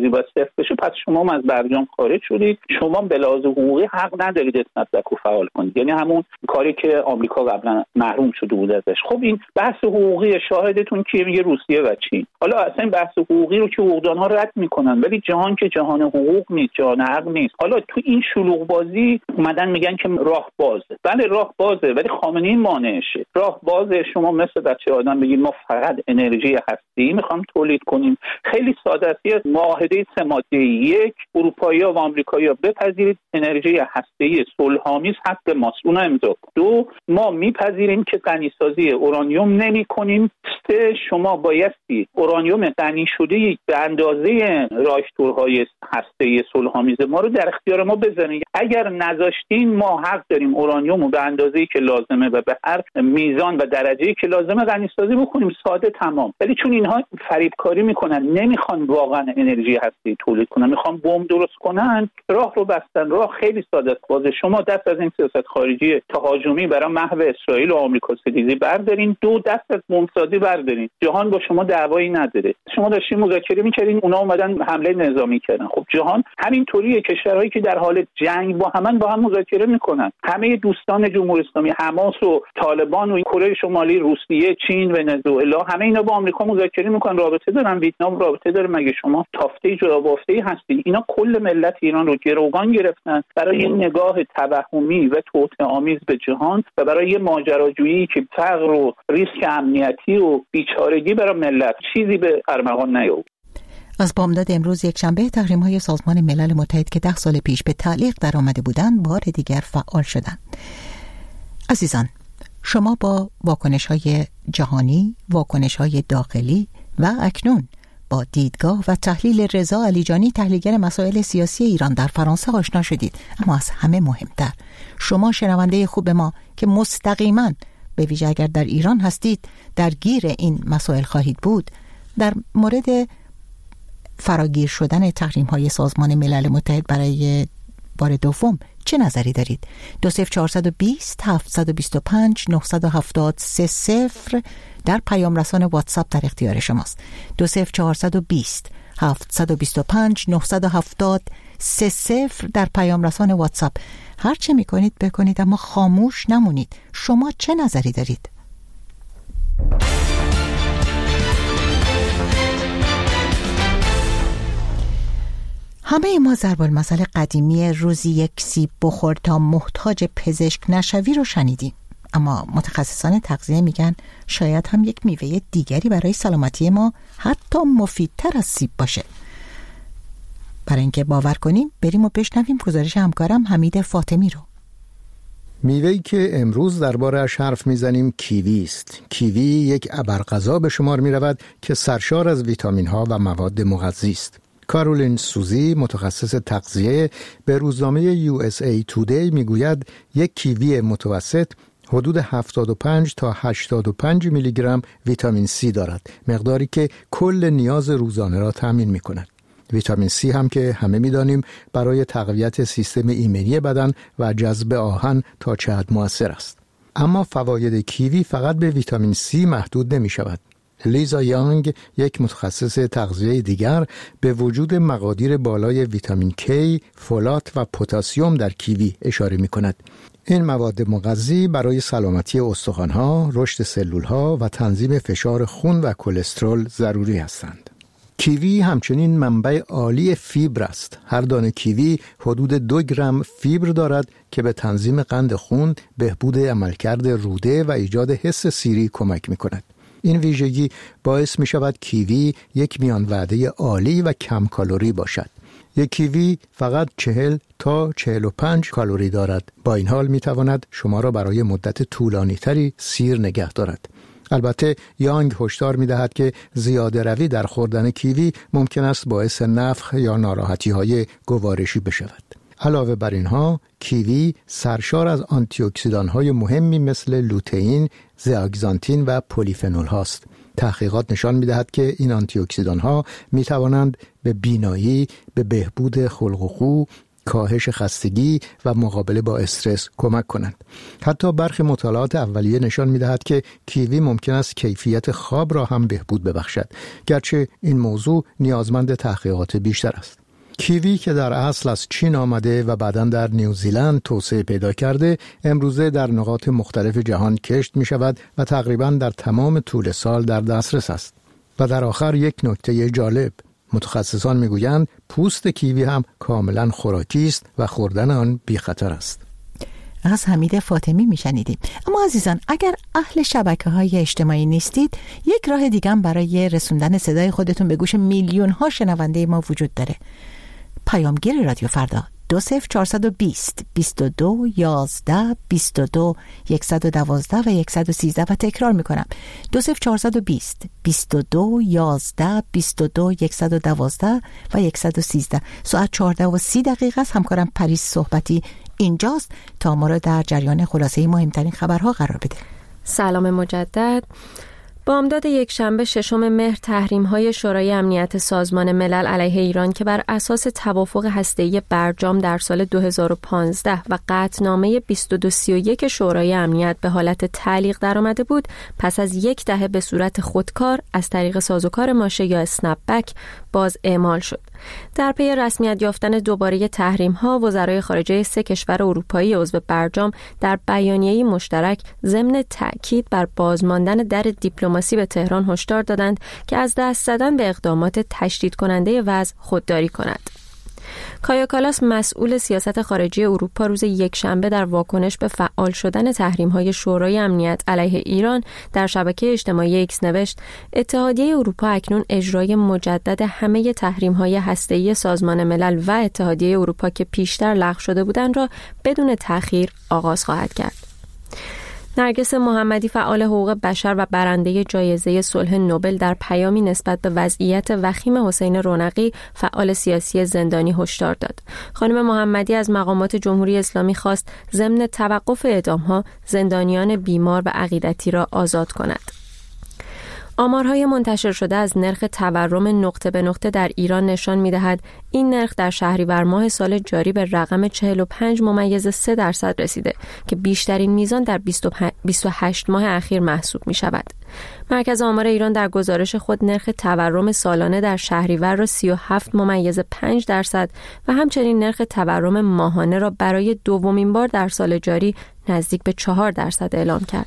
بازی باید صفر بشه، پس شما هم از برجام خارج شدید، شما به لحاظ حقوقی حق ندارید اسنپ رو فعال کنید، یعنی همون کاری که آمریکا قبلا محروم شده بود ازش. خب این بحث حقوقی شاهدتون کیه؟ میگه روسیه و چین. حالا اصلا این بحث حقوقی رو که حقوقدان‌ها رد میکنن، ولی جهان که جهان حقوق نیست، جهان حق نیست. حالا تو این شلوغ بازی اومدن میگن که راه بازه. بله راه بازه، ولی خامنه‌ای مانعشه. راه بازه شما مثل بچه آدم بگید ما فقط انرژی هسته‌ای میخوام تولید کنیم. خیلی ساده است. یه معاهده سه ماده یک، اروپایی‌ها و آمریکایی‌ها بپذیرید انرژی هسته‌ای صلح‌آمیز حق ماست، اونها امضا کن. دو، ما میپذیریم که غنیسازی اورانیوم نمی‌کنیم. سه، شما بایستی اورانیوم غنی شده به اندازه راکتورهای هسته‌ای صلح‌آمیز ما رو در اختیار ما بذارین. اگر نذاشتین ما حق داریم اورانیوم رو به اندازه‌ای که لازمه و به هر میزان و درجه‌ای که لازمه غنیسازی بکنیم. ساده تمام. ولی چون اینها فریبکاری میکنن، نمیخوان واقعا انرژی هستی تولید کنن، میخوان بمب درست کنن، راه رو بستن. راه خیلی ساده است. باز شما دست از این سیاست خارجی تهاجمی برای محو اسرائیل و آمریکا ستیزی بردارین، دو دست از بمبسازی بردارین. جهان با شما دعوایی نداره. شما داشتین مذاکره میکردین، اونا اومدن حمله نظامی کردن. خب جهان همینطوریه، کشورهایی که در حال جنگ با همن با هم مذاکره میکنن. همه دوستان جمهوری اسلامی، حماس و طالبان و کره شمالی، روسیه، چین، ونزوئلا، همه اینا با آمریکا مذاکره میکنن، رابطه دارن. ویتنام رابطه داره. مگه شما تافته جدا بافته‌ای هستین؟ اینا کل ملت ایران رو گروگان گرفتن برای این نگاه توهمی و توطئه‌آمیز به جهان و برای یه ماجراجویی که فقر و ریسک امنیتی و بیچارگی برای ملت چیزی به ارمغان نیاورد. از بامداد امروز یک شنبه تحریم‌های سازمان ملل متحد که ده سال پیش به تعلیق در آمده بودند بار دیگر فعال شدند. عزیزان، شما با واکنش‌های جهانی، واکنش‌های داخلی و اکنون با دیدگاه و تحلیل رضا علیجانی، تحلیلگر مسائل سیاسی ایران در فرانسه آشنا شدید. اما از همه مهمتر، شما شنونده خوب ما که مستقیما به ویژه اگر در ایران هستید درگیر این مسائل خواهید بود، در مورد فراگیر شدن تحریم‌های سازمان ملل متحد برای بار دوم چه نظری دارید؟ دو صفر چهارصد و بیست هفتصد و بیست و پنج نهصد و هفتاد سه صفر در پیام رسان واتساپ در اختیار شماست. دو صفر چهارصد و بیست هفتصد و بیست و پنج نهصد و هفتاد سه صفر در پیام رسان واتساپ. هر چه میکنید بکنید، اما خاموش نمونید. شما چه نظری دارید؟ همه ما ضرب المثل قدیمی روزی یک سیب بخور تا محتاج پزشک نشوی رو شنیدیم، اما متخصصان تغذیه میگن شاید هم یک میوه دیگری برای سلامتی ما حتی مفیدتر از سیب باشه. برای اینکه باور کنیم بریم و بشنویم گزارش همکارم حمید فاطمی رو. میوه‌ای که امروز درباره‌اش حرف میزنیم کیوی است. کیوی یک ابرغذا به شمار میرود که سرشار از ویتامین‌ها و مواد مغذی است. کارولین سوزی، متخصص تغذیه، به روزنامه یو اس ای تودی میگوید یک کیوی متوسط حدود هفتاد و پنج تا هشتاد و پنج میلی گرم ویتامین سی دارد، مقداری که کل نیاز روزانه را تامین می‌کند. ویتامین سی هم که همه می‌دانیم برای تقویت سیستم ایمنی بدن و جذب آهن تا چه حد مؤثر است. اما فواید کیوی فقط به ویتامین سی محدود نمی‌شود. لیزا یانگ، یک متخصص تغذیه دیگر، به وجود مقادیر بالای ویتامین کی، فولات و پتاسیم در کیوی اشاره می‌کند. این مواد مغذی برای سلامتی استخوان‌ها، رشد سلول‌ها و تنظیم فشار خون و کلسترول ضروری هستند. کیوی همچنین منبع عالی فیبر است. هر دانه کیوی حدود دو گرم فیبر دارد که به تنظیم قند خون، بهبود عملکرد روده و ایجاد حس سیری کمک می‌کند. این ویژگی باعث می شود کیوی یک میان وعده عالی و کم کالری باشد. یک کیوی فقط چهل تا چهل و پنج کالری دارد. با این حال می تواند شما را برای مدت طولانی تری سیر نگه دارد. البته یانگ هشدار می دهد که زیاده روی در خوردن کیوی ممکن است باعث نفخ یا ناراحتی های گوارشی بشود. علاوه بر اینها، کیوی سرشار از آنتی اکسیدان های مهمی مثل لوتئین، زئاگزانتین و پلیفنول هاست. تحقیقات نشان می دهد که این آنتی اکسیدان ها می توانند به بینایی، به بهبود خلق و خو، کاهش خستگی و مقابله با استرس کمک کنند. حتی برخی مطالعات اولیه نشان می‌دهد که کیوی ممکن است کیفیت خواب را هم بهبود ببخشد، گرچه این موضوع نیازمند تحقیقات بیشتر است. کیوی که در اصل از چین آمده و بعداً در نیوزیلند توسعه پیدا کرده، امروزه در نقاط مختلف جهان کشت می شود و تقریباً در تمام طول سال در دسترس است. و در آخر یک نکته جالب، متخصصان می گویند پوست کیوی هم کاملاً خوراکی است و خوردن آن بی خطر است. از حمید فاطمی می شنیدیم. اما عزیزان، اگر اهل شبکه های اجتماعی نیستید، یک راه دیگه هم برای رسوندن صدای خودتون به گوش میلیون ها شنونده ما وجود داره. پیامگیر رادیو فردا دو صفر چهارصد و بیست بیست و دو یازده بیست و دو صد و دوازده و صد و سیزده و تکرار میکنم دو صفر چهارصد و بیست بیست و دو یازده بیست و دو صد و دوازده و صد و سیزده. ساعت چهارده و سی دقیقه است. همکارم پریس صحبتی اینجاست تا ما را در جریان خلاصه مهمترین خبرها قرار بده. سلام مجدد. بامداد یکشنبه ششم مهر تحریم‌های شورای امنیت سازمان ملل علیه ایران که بر اساس توافق هسته‌ای برجام در سال دو هزار و پانزده و قطعنامه بیست و دو سی و یک شورای امنیت به حالت تعلیق درآمده بود، پس از یک دهه به صورت خودکار از طریق سازوکار ماشه یا اسنپ بک باز اعمال شد. در پی رسمیت یافتن دوباره تحریم‌ها، وزرای خارجه سه کشور اروپایی عضو برجام در بیانیه‌ای مشترک ضمن تأکید بر بازماندن در دیپلماسی به تهران هشدار دادند که از دست زدن به اقدامات تشدید کننده وضع خودداری کند. کایا کالاس مسئول سیاست خارجی اروپا روز یکشنبه در واکنش به فعال شدن تحریم‌های شورای امنیت علیه ایران در شبکه اجتماعی ایکس نوشت: اتحادیه اروپا اکنون اجرای مجدد همه تحریم‌های هسته‌ای سازمان ملل و اتحادیه اروپا که پیشتر لغو شده بودند را بدون تأخیر آغاز خواهد کرد. نرگس محمدی، فعال حقوق بشر و برنده جایزه صلح نوبل، در پیامی نسبت به وضعیت وخیم حسین رونقی، فعال سیاسی زندانی، هشدار داد. خانم محمدی از مقامات جمهوری اسلامی خواست ضمن توقف اعدام‌ها زندانیان بیمار و عقیدتی را آزاد کند. آمارهای منتشر شده از نرخ تورم نقطه به نقطه در ایران نشان می‌دهد این نرخ در شهریور ماه سال جاری به رقم چهل و پنج ممیز سه درصد رسیده که بیشترین میزان در بیست و هشت ماه اخیر محسوب می‌شود. مرکز آمار ایران در گزارش خود نرخ تورم سالانه در شهریور را سی و هفت ممیز پنج درصد و همچنین نرخ تورم ماهانه را برای دومین بار در سال جاری نزدیک به چهار درصد اعلام کرد.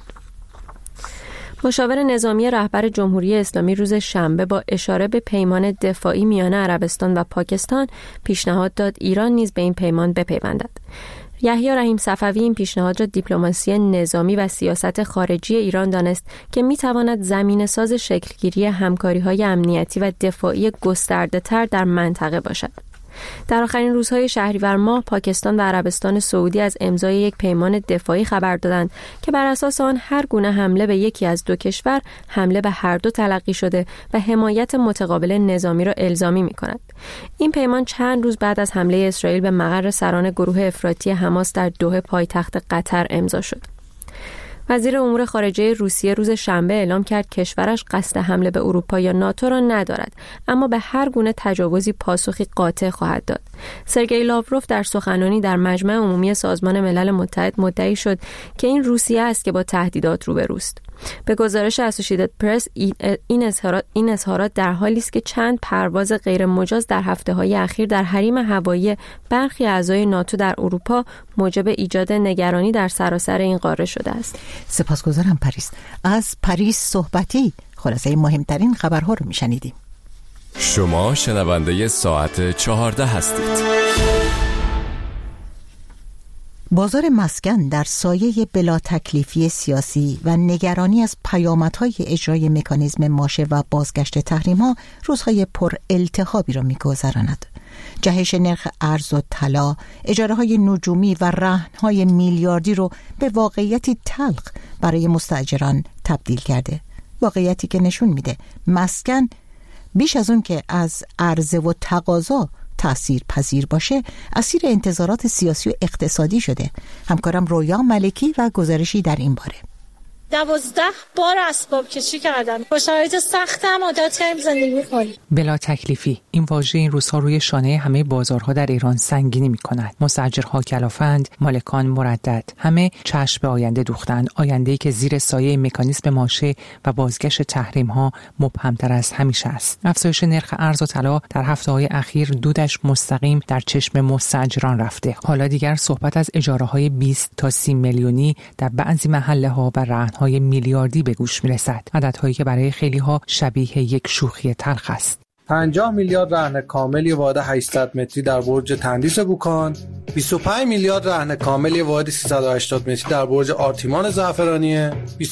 مشاور نظامی رهبر جمهوری اسلامی روز شنبه با اشاره به پیمان دفاعی میان عربستان و پاکستان پیشنهاد داد ایران نیز به این پیمان بپیوندد. یحیی رحیم صفوی این پیشنهاد را دیپلماسی نظامی و سیاست خارجی ایران دانست که میتواند زمینه‌ساز شکلگیری همکاری‌های امنیتی و دفاعی گسترده‌تر در منطقه باشد. در آخرین روزهای شهریور ماه، پاکستان و عربستان سعودی از امضای یک پیمان دفاعی خبر دادند که بر اساس آن هر گونه حمله به یکی از دو کشور حمله به هر دو تلقی شده و حمایت متقابل نظامی را الزامی می‌کند. این پیمان چند روز بعد از حمله اسرائیل به مقر سران گروه افراطی حماس در دوحه پایتخت قطر امضا شد. وزیر امور خارجه روسیه روز شنبه اعلام کرد کشورش قصد حمله به اروپا یا ناتو را ندارد، اما به هر گونه تجاوزی پاسخی قاطع خواهد داد. سرگئی لاوروف در سخنرانی در مجمع عمومی سازمان ملل متحد مدعی شد که این روسیه است که با تهدیدات روبروست. به گزارش اسوسییتد پرس، این اظهارات این اظهارات در حالی است که چند پرواز غیر مجاز در هفته‌های اخیر در حریم هوایی برخی اعضای ناتو در اروپا موجب ایجاد نگرانی در سراسر این قاره شده است. سپاسگزارم پریس. از پریس صحبتی خلاصه مهمترین خبرها رو میشنیدیم. شما شنونده ساعت چهارده هستید. بازار مسکن در سایه بلا تکلیفی سیاسی و نگرانی از پیامدهای اجرای مکانیزم ماشه و بازگشت تحریم‌ها روزهای پر التهابی را می‌گذراند. جهش نرخ ارز و طلا، اجاره‌های نجومی و رهن‌های میلیاردی رو به واقعیتی تلخ برای مستاجران تبدیل کرده. واقعیتی که نشون میده مسکن بیش از اون که از عرضه و تقاضا تأثیر پذیر باشه، اسیر انتظارات سیاسی و اقتصادی شده. همکارم رویا ملکی و گزارشی در این باره. دوازده بار اسباب کشی کردم. با شرایط سخت هم عادت کردیم زندگی کنیم. بلا تکلیفی، این واژه این روزها روی شانه همه بازارها در ایران سنگینی می‌کند. مستاجرها کلافند، مالکان مردد، همه چشم به آینده دوختند، آینده‌ای که زیر سایه مکانیزم ماشه و بازگشت تحریم‌ها مبهم‌تر از همیشه است. افزایش نرخ ارز و طلا در هفته‌های اخیر دودش مستقیم در چشم مستاجران رفته. حالا دیگر صحبت از اجاره‌های بیست تا سی میلیونی در بعضی محله‌ها و رهن‌های میلیاردی به گوش می‌رسد. عددهایی که برای خیلی‌ها شبیه یک شوخی تلخ است. پنجاه میلیارد رهن کامل واحد هشتصد متری در برج تندیس بوکان، بیست و پنج میلیارد رهن کامل واحد سیصد و هشتاد متری در برج آرتیمان زعفرانیه.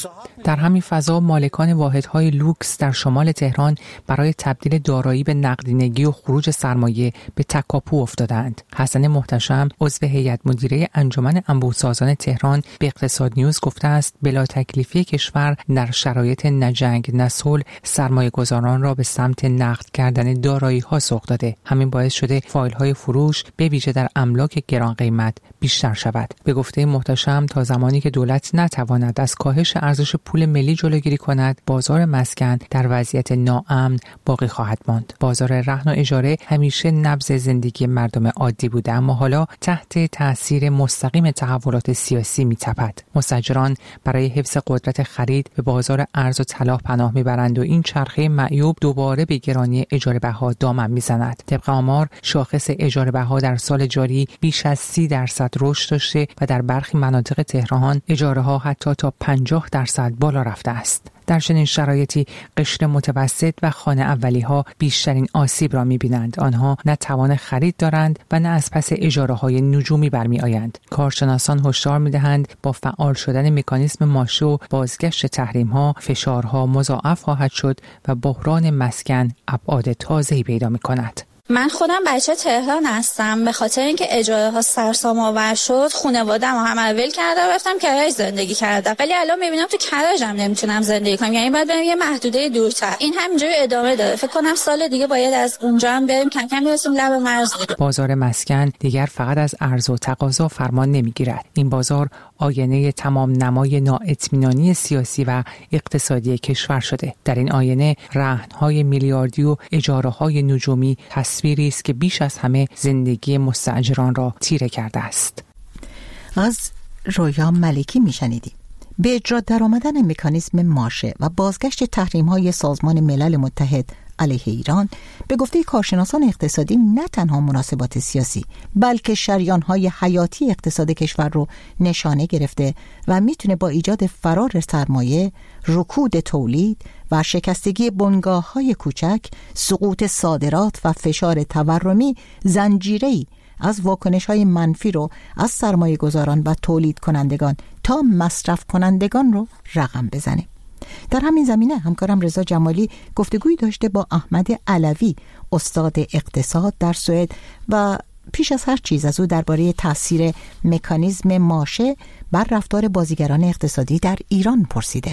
در همین فضا مالکان واحدهای لوکس در شمال تهران برای تبدیل دارایی به نقدینگی و خروج سرمایه به تکاپو افتادند. حسن محتشم عضو هیئت مدیره انجمن انبوه‌سازان تهران به اقتصاد نیوز گفته است بلا تکلیفی کشور در شرایط نه جنگ نه صلح سرمایه‌گذاران را به سمت نقد کردن دارایی ها سوق داده. همین باعث شده فایل های فروش به ویژه در املاک گران قیمت بیشتر شود. به گفته محتشم تا زمانی که دولت نتواند از کاهش ارزش پول ملی جلوگیری کند، بازار مسکن در وضعیت ناامن باقی خواهد ماند. بازار رهن و اجاره همیشه نبض زندگی مردم عادی بوده، اما حالا تحت تاثیر مستقیم تحولات سیاسی می‌تپد. مستاجران برای حفظ قدرت خرید به بازار ارز و طلا پناه میبرند و این چرخه معیوب دوباره به گرانی اجاره بها دامن میزند. طبق آمار شاخص اجاره بها در سال جاری بیش از سی درصد رشد داشته و در برخی مناطق تهران اجاره ها حتی تا پنجاه درصد بالا رفته است. در چنین شرایطی قشر متوسط و خانه اولی ها بیشترین آسیب را می‌بینند. آنها نه توان خرید دارند و نه از پس اجاره های نجومی برمی آیند. کارشناسان هشدار می‌دهند با فعال شدن مکانیزم ماشه و بازگشت تحریم ها فشارها مضاعف خواهد شد و بحران مسکن ابعاد تازه‌ای پیدا می‌کند. من خودم بچه تهران هستم. به خاطر اینکه اجاره ها سرسام آور شد خانواده‌مو هم ول کردم رفتم کرج زندگی کردم، ولی الان میبینم تو کرجم نمیتونم زندگی کنم، یعنی باید برم یه محدوده دورتر. این همینجوری ادامه داره. فکر کنم سال دیگه باید از اونجا هم بریم کم کم برسیم لب مرز. بازار مسکن دیگر فقط از عرضه و تقاضا فرمان نمیگیرد. این بازار آینه تمام نمای نااطمینانی سیاسی و اقتصادی کشور شده. در این آینه رهن‌های میلیاردی و اجاره‌های نجومی تصویری است که بیش از همه زندگی مستاجران را تیره کرده است. از رویا ملکی میشنیدیم. به اجرا درآمدن مکانیزم ماشه و بازگشت تحریم‌های سازمان ملل متحد علیه ایران به گفته کارشناسان اقتصادی نه تنها مناسبات سیاسی بلکه شریان‌های حیاتی اقتصاد کشور رو نشانه گرفته و میتونه با ایجاد فرار سرمایه، رکود تولید و شکستگی بنگاه‌های کوچک، سقوط صادرات و فشار تورمی زنجیره‌ای از واکنش‌های منفی رو از سرمایه‌گذاران و تولید کنندگان تا مصرف کنندگان رو رقم بزنه. در همین زمینه همکارم رضا جمالی گفتگویی داشته با احمد علوی، استاد اقتصاد در سوئد، و پیش از هر چیز از او درباره تاثیر مکانیزم ماشه بر رفتار بازیگران اقتصادی در ایران پرسیده.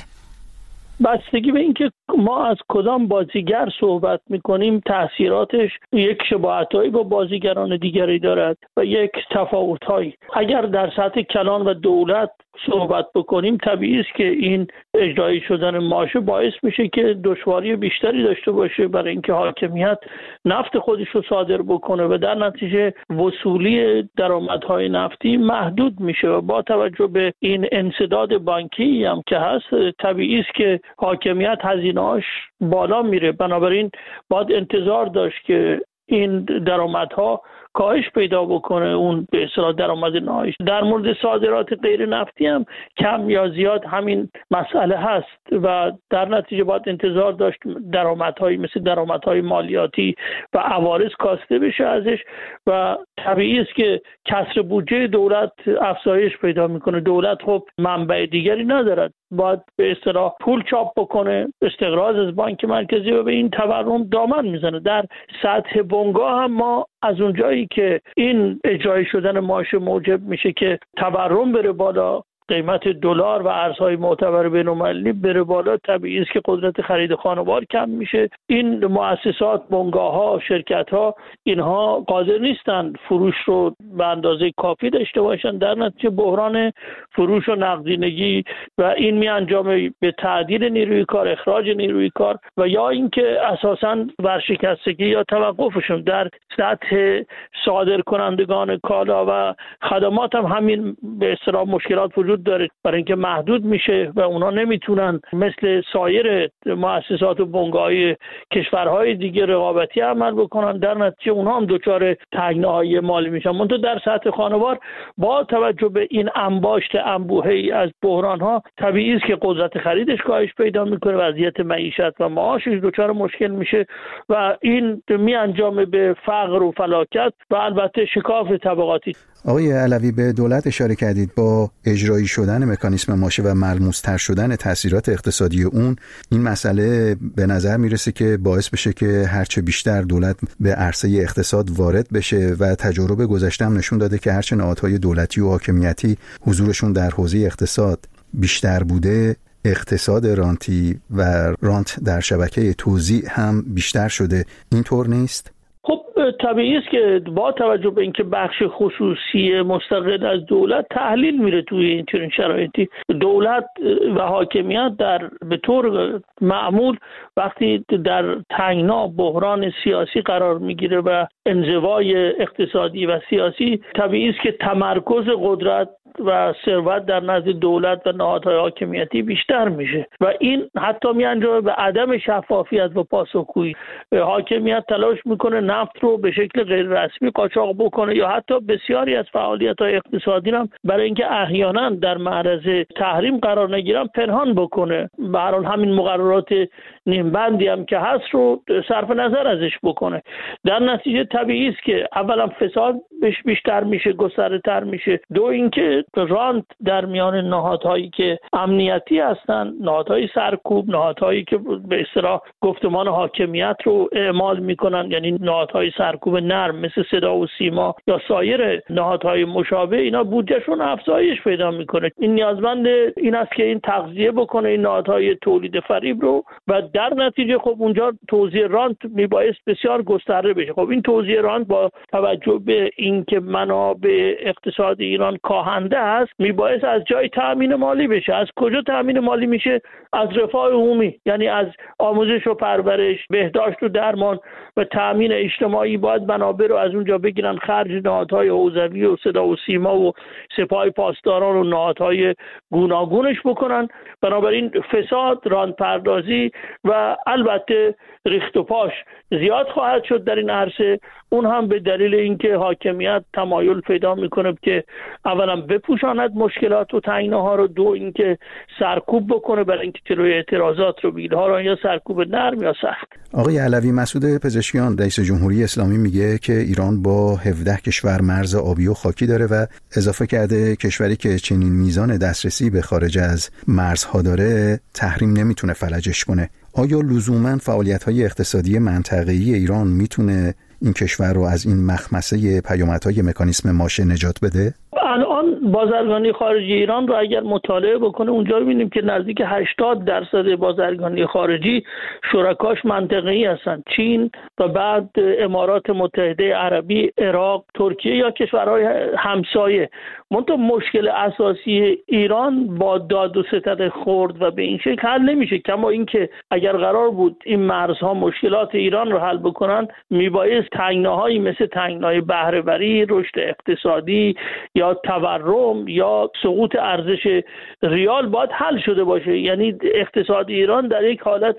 بستگی به اینکه ما از کدام بازیگر صحبت میکنیم تأثیراتش یک شباهتایی با بازیگران دیگری دارد و یک تفاوتهایی. اگر در سطح کلان و دولت صحبت بکنیم طبیعی است که این اجرایی شدن ماشه باعث میشه که دشواری بیشتری داشته باشه برای اینکه حاکمیت نفت خودش رو صادر بکنه و در نتیجه وصولی درآمدهای نفتی محدود میشه و با توجه به این انسداد بانکی هم که هست طبیعی است که حاکمیت هزینه‌اش بالا میره. بنابراین باید انتظار داشت که این درآمدها کاهش پیدا بکنه، اون به اصطلاح درآمد نهاییش. در مورد صادرات غیر نفتی هم کم یا زیاد همین مسئله هست و در نتیجه باید انتظار داشت درآمدهایی مثل درآمدهای مالیاتی و عوارض کاسته بشه ازش و طبیعی است که کسر بودجه دولت افزایش پیدا میکنه. دولت خب منبع دیگری ندارد، باید به اصطلاح پول چاپ بکنه، استقراض از بانک مرکزی و به این تورم دامن میزنه. در سطح بنگاه هم ما از اونجایی که این اجرای شدن ماشه موجب میشه که تورم بره بالا، قیمت دلار و ارزهای معتبر بین‌المللی بره بالا، طبیعی است که قدرت خرید خانوار کم میشه. این مؤسسات، بنگاه‌ها، شرکت‌ها اینها قادر نیستن فروش رو به اندازه کافی داشته باشن، در نتیجه بحران فروش و نقدینگی و این می انجامه به تعدیل نیروی کار، اخراج نیروی کار و یا اینکه اساساً ورشکستگی یا توقفشون در سطح صادر کنندگان کالا و خدمات هم همین به اصطلاح مشکلات وجود داره، برای اینکه محدود میشه و اونا نمیتونن مثل سایر مؤسسات و بنگاه‌های کشورهای دیگه رقابتی عمل بکنن، در نتیجه اونها هم دچار تنگناهای مالی میشن. منتها در سطح خانوار با توجه به این انباشت انبوهی از بحران‌ها طبیعی است که قدرت خریدش کاهش پیدا میکنه، وضعیت معیشت و معاشش دچار مشکل میشه و این می انجامه به فقر و فلاکت و البته شکاف طبقاتی. آقای علوی، به دولت اشاره کردید. با اجرایی شدن مکانیسم ماشه و ملموس‌تر شدن تاثیرات اقتصادی اون، این مسئله به نظر میرسه که باعث بشه که هرچه بیشتر دولت به عرصه اقتصاد وارد بشه و تجارب گذشته هم نشون داده که هرچه نهادهای دولتی و حاکمیتی حضورشون در حوزه اقتصاد بیشتر بوده، اقتصاد رانتی و رانت در شبکه توزیع هم بیشتر شده. اینطور نیست؟ خب طبیعی است که با توجه به اینکه بخش خصوصی مستقل از دولت تحلیل میره توی این چنین شرایطی، دولت و حاکمیت در به طور معمول وقتی در تنگنا بحران سیاسی قرار میگیره و انزوای اقتصادی و سیاسی، طبیعی است که تمرکز قدرت و ثروت در نزد دولت و نهادهای حاکمیتی بیشتر میشه و این حتی میانجامه به عدم شفافیت و پاسخگویی. حاکمیت تلاش میکنه نفت رو به شکل غیر رسمی قاچاق بکنه یا حتی بسیاری از فعالیت‌های اقتصادی هم برای اینکه احیانا در معرض تحریم قرار نگیرن پنهان بکنه. به هر حال همین مقررات نیمبندی هم که هست رو صرف نظر ازش بکنه. در نتیجه طبیعی است که اولا فساد بیشتر میشه، گسترده‌تر میشه. دو اینکه رانت در میان نهادهایی که امنیتی هستن، نهادهای سرکوب، نهادهایی که به اصطلاح گفتمان حاکمیت رو اعمال میکنن، یعنی نهادهای سرکوب نرم مثل صدا و سیما یا سایر نهادهای مشابه، اینا بودجهشون افزایش پیدا میکنه. این نیازمند این است که این تغذیه بکنه این نهادهای تولید فریب رو و در نتیجه خب اونجا توزیع رانت میبایست بسیار گسترده بشه. خب این توزیع رانت با توجه به اینکه منابع اقتصاد ایران کاهنده است میبایست از جای تأمین مالی بشه. از کجا تأمین مالی میشه؟ از رفاه عمومی، یعنی از آموزش و پرورش، بهداشت و درمان و تأمین اجتماعی. باید منابع رو از اونجا بگیرن، خرج نهادهای حوزوی و صدا و سیما و سپاه پاسداران و نهادهای گوناگونش بکنن. بنابراین فساد، رانت پردازی و البته ریخت و پاش زیاد خواهد شد در این عرصه. اون هم به دلیل اینکه حاکمیت تمایل پیدا میکنه که اولا بپوشاند مشکلات و تنگناها رو، دو اینکه سرکوب بکنه برای اینکه جلوی اعتراضات رو بگیره، ها یا سرکوب نرم یا سخت. آقای علوی، مسعود پزشکیان رئیس جمهوری اسلامی میگه که ایران با هفده کشور مرز آبی و خاکی داره و اضافه کرده کشوری که چنین میزان دسترسی به خارج از مرزها داره تحریم نمیتونه فلجش کنه. آیا لزوماً فعالیت‌های اقتصادی منطقه‌ای ایران میتونه این کشور رو از این مخمسه پیامدهای مکانیسم ماشه نجات بده؟ الان بازرگانی خارجی ایران رو اگر مطالعه بکنه اونجا می‌بینیم که نزدیک هشتاد درصد بازرگانی خارجی شرکاش منطقه‌ای هستن. چین و بعد امارات متحده عربی، عراق، ترکیه یا کشورهای همسایه. منتها مشکل اساسی ایران با داد و ستد خرد و به این شکل حل نمیشه. کما اینکه اگر قرار بود این مرزها مشکلات ایران رو حل بکنن، میبایست تنگناهایی مثل تنگنای بهره‌وری، رشد اقتصادی یا تورم یا سقوط ارزش ریال باید حل شده باشه. یعنی اقتصاد ایران در یک حالت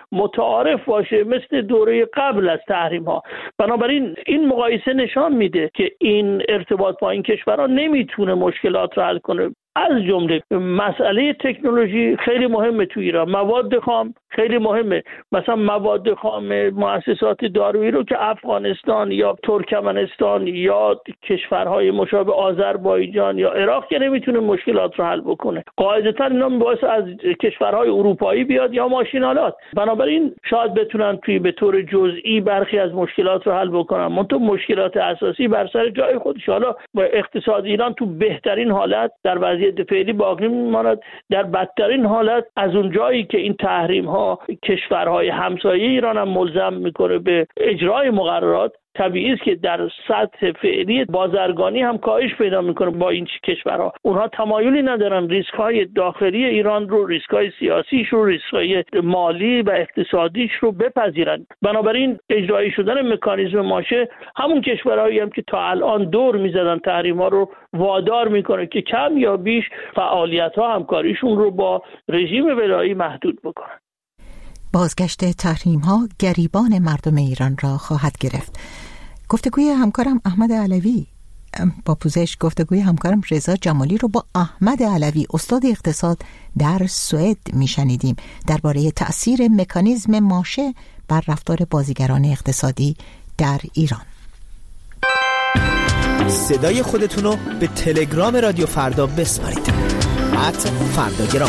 متعارف باشه مثل دوره قبل از تحریم ها. بنابراین این مقایسه نشان میده که این ارتباط با این کشورها نمیتونه مشکلات رو حل کنه. از جمله مسئله تکنولوژی خیلی مهمه تو ایران. مواد خام خیلی مهمه. مثلا مواد خام مؤسسات دارویی رو که افغانستان یا ترکمنستان یا کشورهای مشابه آذربایجان یا عراق که نمیتونه مشکلات رو حل بکنه، قاعدتا اینا باعث از کشورهای اروپایی بیاد یا ماشینالات. بنابراین شاید بتونن توی به طور جزئی برخی از مشکلات رو حل بکنن، منتها مشکلات اساسی بر سر جای خودش. حالا اقتصاد ایران تو بهترین حالت در وضعیت فعلی باقی میماند، در بدترین حالت از اون جایی که این تحریم ها کشورهای همسایه ایران هم ملزم میکنه به اجرای مقررات، طبیعی است که در سطح فعلی بازرگانی هم کاهش پیدا میکنه با این کشورها. اونها تمایلی ندارن ریسک های داخلی ایران رو، ریسک های سیاسیش رو، ریسک های مالی و اقتصادیش رو بپذیرن. بنابراین اجرایی شدن مکانیزم ماشه همون کشورهایی هم که تا الان دور میزدن تحریم ها رو وادار میکنه که کم یا بیش فعالیت ها همکاریشون رو با رژیم ولایی محدود بکنن. بازگشت تحریم ها گریبان مردم ایران را خواهد گرفت. گفتگوی همکارم احمد علوی با پوزش گفتگوی همکارم رضا جمالی رو با احمد علوی استاد اقتصاد در سوئد میشنیدیم درباره تأثیر مکانیزم ماشه بر رفتار بازیگران اقتصادی در ایران. صدای خودتون رو به تلگرام رادیو فردا بسپارید. ات فرداگرام.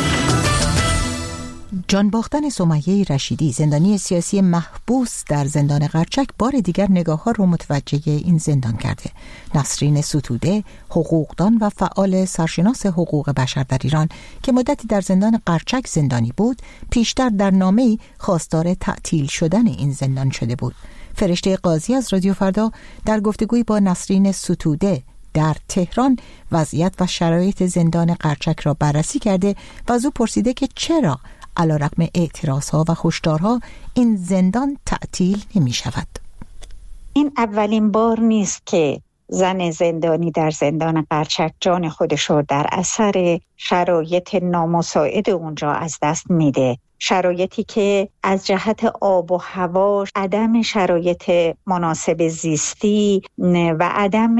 جان باختن سمیه رشیدی، زندانی سیاسی محبوس در زندان قرچک، بار دیگر نگاه‌ها رو متوجه این زندان کرده. نسرین ستوده، حقوقدان و فعال سرشناس حقوق بشر در ایران که مدتی در زندان قرچک زندانی بود، پیشتر در نامه‌ای خواستار تعطیل شدن این زندان شده بود. فرشته قاضی از رادیو فردا در گفتگوی با نسرین ستوده در تهران وضعیت و شرایط زندان قرچک را بررسی کرده و از او پرسیده که چرا علیرغم اعتراضها و هشدارها این زندان تعطیل نمی شود. این اولین بار نیست که زن زندانی در زندان قرچک جان خودش رو در اثر شرایط نامساعد اونجا از دست میده. شرایطی که از جهت آب و هوا، عدم شرایط مناسب زیستی و عدم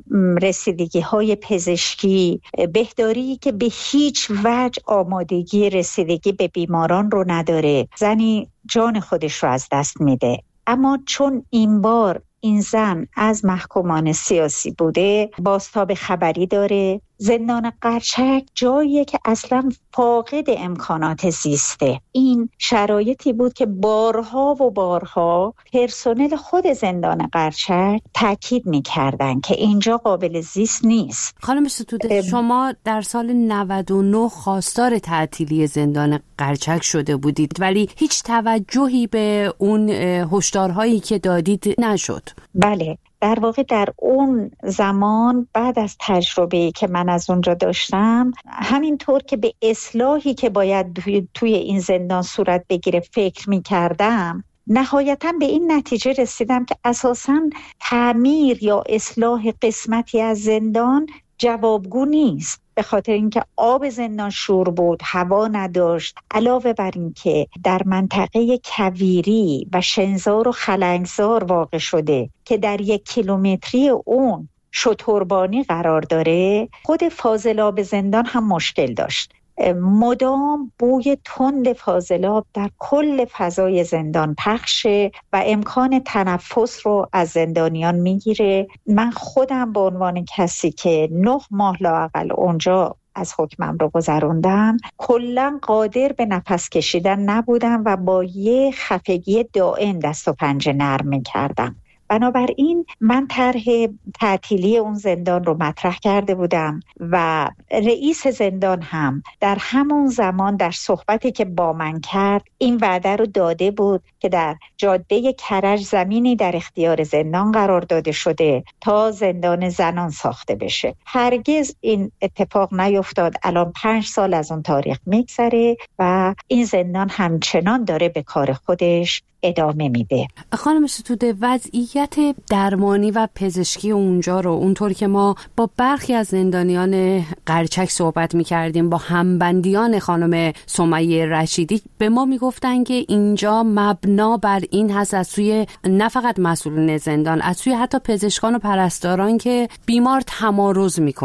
رسیدگی های پزشکی، بهداری که به هیچ وجه آمادگی رسیدگی به بیماران رو نداره، زنی جان خودش رو از دست میده. اما چون این بار این زن از محکومان سیاسی بوده، بازتاب خبری داره، زندان قرچک جاییه که اصلا فاقد امکانات زیسته. این شرایطی بود که بارها و بارها پرسنل خود زندان قرچک تاکید می‌کردن که اینجا قابل زیست نیست. خانم ستوده، شما در سال نود و نه خواستار تعطیلی زندان قرچک شده بودید ولی هیچ توجهی به اون هشدارهایی که دادید نشد. بله، در واقع در اون زمان بعد از تجربه‌ای که من از اونجا داشتم، همینطور که به اصلاحی که باید توی, توی این زندان صورت بگیره فکر می کردم، نهایتاً به این نتیجه رسیدم که اساساً تعمیر یا اصلاح قسمتی از زندان جوابگو نیست، به خاطر اینکه آب زندان شور بود، هوا نداشت. علاوه بر این که در منطقه کویری و شنزار و خلنگزار واقع شده که در یک کیلومتری اون شتربانی قرار داره، خود فاضلاب زندان هم مشکل داشت. مدام بوی تند فاضلاب در کل فضای زندان پخشه و امکان تنفس رو از زندانیان میگیره. من خودم به عنوان کسی که نه ماه لااقل اونجا از حکمم رو گذروندم، کلاً قادر به نفس کشیدن نبودم و با یه خفگی دائم دست و پنجه نرم می‌کردم. بنابراین من طرح تعطیلی اون زندان رو مطرح کرده بودم و رئیس زندان هم در همون زمان در صحبتی که با من کرد این وعده رو داده بود که در جاده کرج زمینی در اختیار زندان قرار داده شده تا زندان زنان ساخته بشه. هرگز این اتفاق نیفتاد. الان پنج سال از اون تاریخ میگذره و این زندان همچنان داره به کار خودش ادامه میده. خانم ستوده، وضعیت درمانی و پزشکی اونجا رو اونطور که ما با برخی از زندانیان قرچک صحبت میکردیم، با همبندیان خانم سمیه رشیدی، به ما میگفتن که اینجا مبنا بر این هست از سوی نه فقط مسئولین زندان، از سوی حتی پزشکان و پرستاران که بیمار تمارض میکنه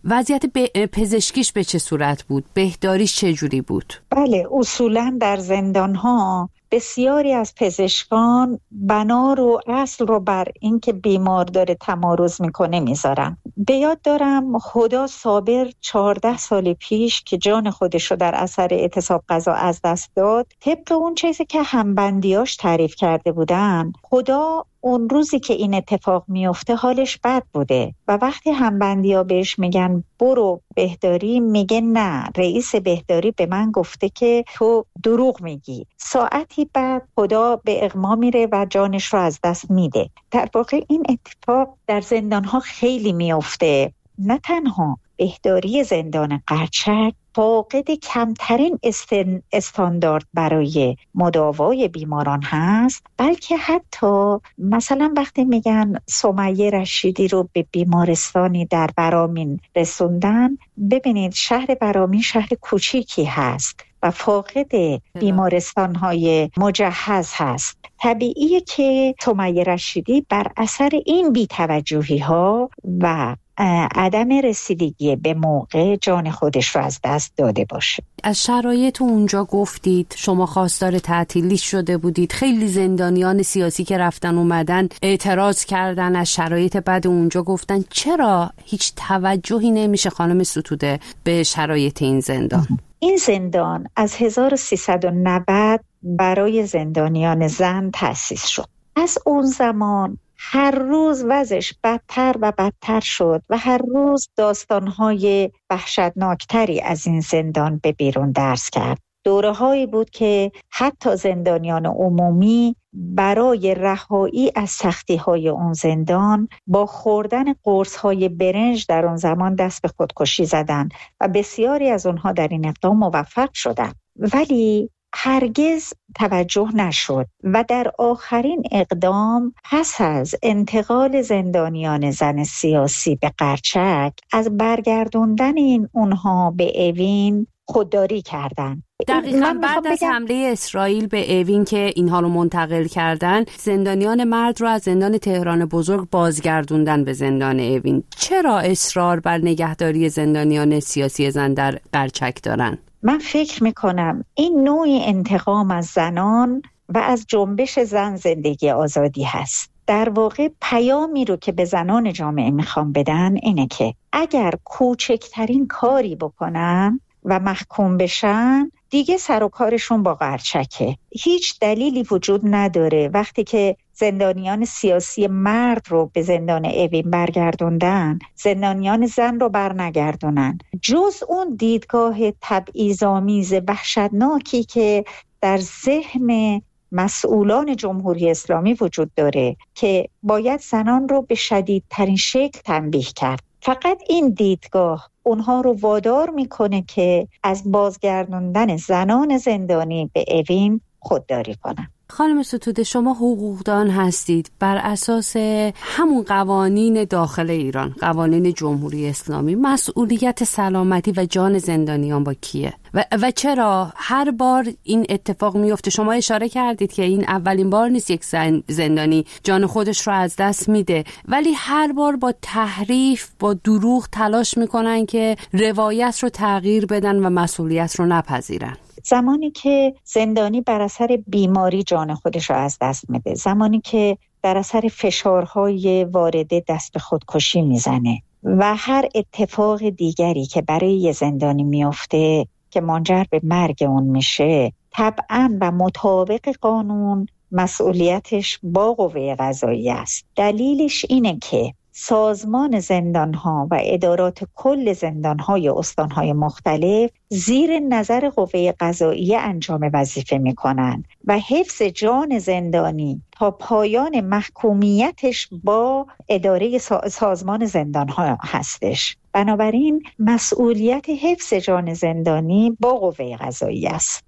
وضعیت پزشکیش به چه صورت بود؟ بهداریش چه جوری بود؟ بله، اصولاً در زندان‌ها بسیاری از پزشکان بنا رو اصل رو بر اینکه بیمار داره تمارض میکنه میذارن. به یاد دارم هدی صابر چهارده سال پیش که جان خودش رو در اثر اعتصاب غذا از دست داد، طبق اون چیزی که همبندیاش تعریف کرده بودن، هدی اون روزی که این اتفاق میفته حالش بد بوده و وقتی همبندیا بهش میگن برو بهداری، میگه نه، رئیس بهداری به من گفته که تو دروغ میگی. ساعتی بعد هدی به اغما میره و جانش رو از دست میده. در واقع این اتفاق در زندانها خیلی میفته. نه تنها بهداری زندان قرچک فاقد کمترین استاندارد برای مداوای بیماران هست، بلکه حتی مثلا وقتی میگن سمیه رشیدی رو به بیمارستانی در برامین رسوندن، ببینید شهر برامین شهر کوچیکی هست و فاقد بیمارستان‌های مجهز هست. طبیعیه که سمیه رشیدی بر اثر این بی‌توجهی‌ها و عدم رسیدگی به موقع جان خودش رو از دست داده باشه. از شرایط اونجا گفتید، شما خواستار تعطیلی شده بودید، خیلی زندانیان سیاسی که رفتن اومدن اعتراض کردن از شرایط بعد اونجا، گفتن چرا هیچ توجهی نمیشه خانم ستوده به شرایط این زندان؟ این زندان از هزار و سیصد و نود برای زندانیان زن تأسیس شد. از اون زمان هر روز وضعش بدتر و بدتر شد و هر روز داستان‌های وحشتناکتری از این زندان به بیرون درس کرد. دوره‌هایی بود که حتی زندانیان عمومی برای رهایی از سختی‌های اون زندان با خوردن قرص‌های برنج در اون زمان دست به خودکشی زدن و بسیاری از اونها در این اقدام موفق شدند. ولی هرگز توجه نشد و در آخرین اقدام پس از انتقال زندانیان زن سیاسی به قرچک از برگردوندن این اونها به اوین خودداری کردند. دقیقاً بعد از حمله اسرائیل به اوین که اینها رو منتقل کردن، زندانیان مرد رو از زندان تهران بزرگ بازگردوندن به زندان اوین. چرا اصرار بر نگهداری زندانیان سیاسی زن در قرچک دارن؟ من فکر میکنم این نوعی انتقام از زنان و از جنبش زن زندگی آزادی هست. در واقع پیامی رو که به زنان جامعه میخوام بدن اینه که اگر کوچکترین کاری بکنن و محکوم بشن، دیگه سر و کارشون با قرچکه. هیچ دلیلی وجود نداره وقتی که زندانیان سیاسی مرد رو به زندان اوین برگردوندن، زندانیان زن رو برنگردونن، جز اون دیدگاه تبعیض‌آمیز وحشتناکی که در ذهن مسئولان جمهوری اسلامی وجود داره که باید زنان رو به شدیدترین شکل تنبیه کرد. فقط این دیدگاه اونها رو وادار میکنه که از بازگردوندن زنان زندانی به اوین خودداری کنن. خانم ستوده، شما حقوقدان هستید. بر اساس همون قوانین داخل ایران، قوانین جمهوری اسلامی، مسئولیت سلامتی و جان زندانیان با کیه؟ و, و چرا هر بار این اتفاق میفته؟ شما اشاره کردید که این اولین بار نیست یک زندانی جان خودش رو از دست میده، ولی هر بار با تحریف، با دروغ تلاش میکنن که روایت رو تغییر بدن و مسئولیت رو نپذیرن. زمانی که زندانی بر اثر بیماری جان خودش رو از دست میده، زمانی که در اثر فشارهای وارده دست به خودکشی میزنه و هر اتفاق دیگری که برای یه زندانی میفته که منجر به مرگ اون میشه، طبعاً و مطابق قانون مسئولیتش با قوه قضاییه است. دلیلش اینه که سازمان زندان‌ها و ادارات کل زندان‌های استان‌های مختلف زیر نظر قوه قضاییه انجام وظیفه می‌کنند و حفظ جان زندانی تا پایان محکومیتش با اداره سازمان زندان‌ها هستش. بنابراین مسئولیت حفظ جان زندانی با قوه قضاییه است.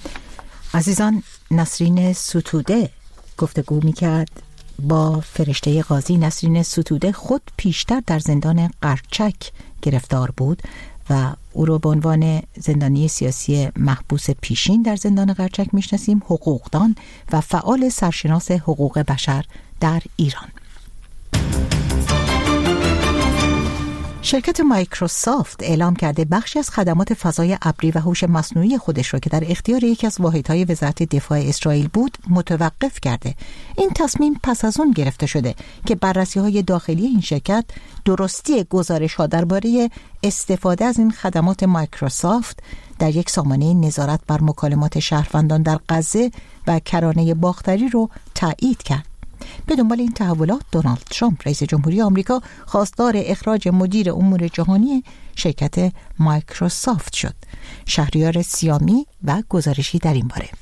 عزیزان، نسرین ستوده گفتگو می‌کرد با فرشته قاضی. نسرین ستوده خود پیشتر در زندان قرچک گرفتار بود و او را به عنوان زندانی سیاسی محبوس پیشین در زندان قرچک میشناسیم، حقوقدان و فعال سرشناس حقوق بشر در ایران. شرکت مایکروسافت اعلام کرده بخشی از خدمات فضای ابری و هوش مصنوعی خودش را که در اختیار یکی از واحدهای وزارت دفاع اسرائیل بود متوقف کرده. این تصمیم پس از اون گرفته شده که بررسی‌های داخلی این شرکت درستی گزارش‌ها درباره استفاده از این خدمات مایکروسافت در یک سامانه نظارت بر مکالمات شهروندان در غزه و کرانه باختری رو تایید کرد. به دنبال این تحولات دونالد ترامپ رئیس جمهوری آمریکا خواستار اخراج مدیر امور جهانی شرکت مایکروسافت شد. شهریار سیامی و گزارشی در این باره.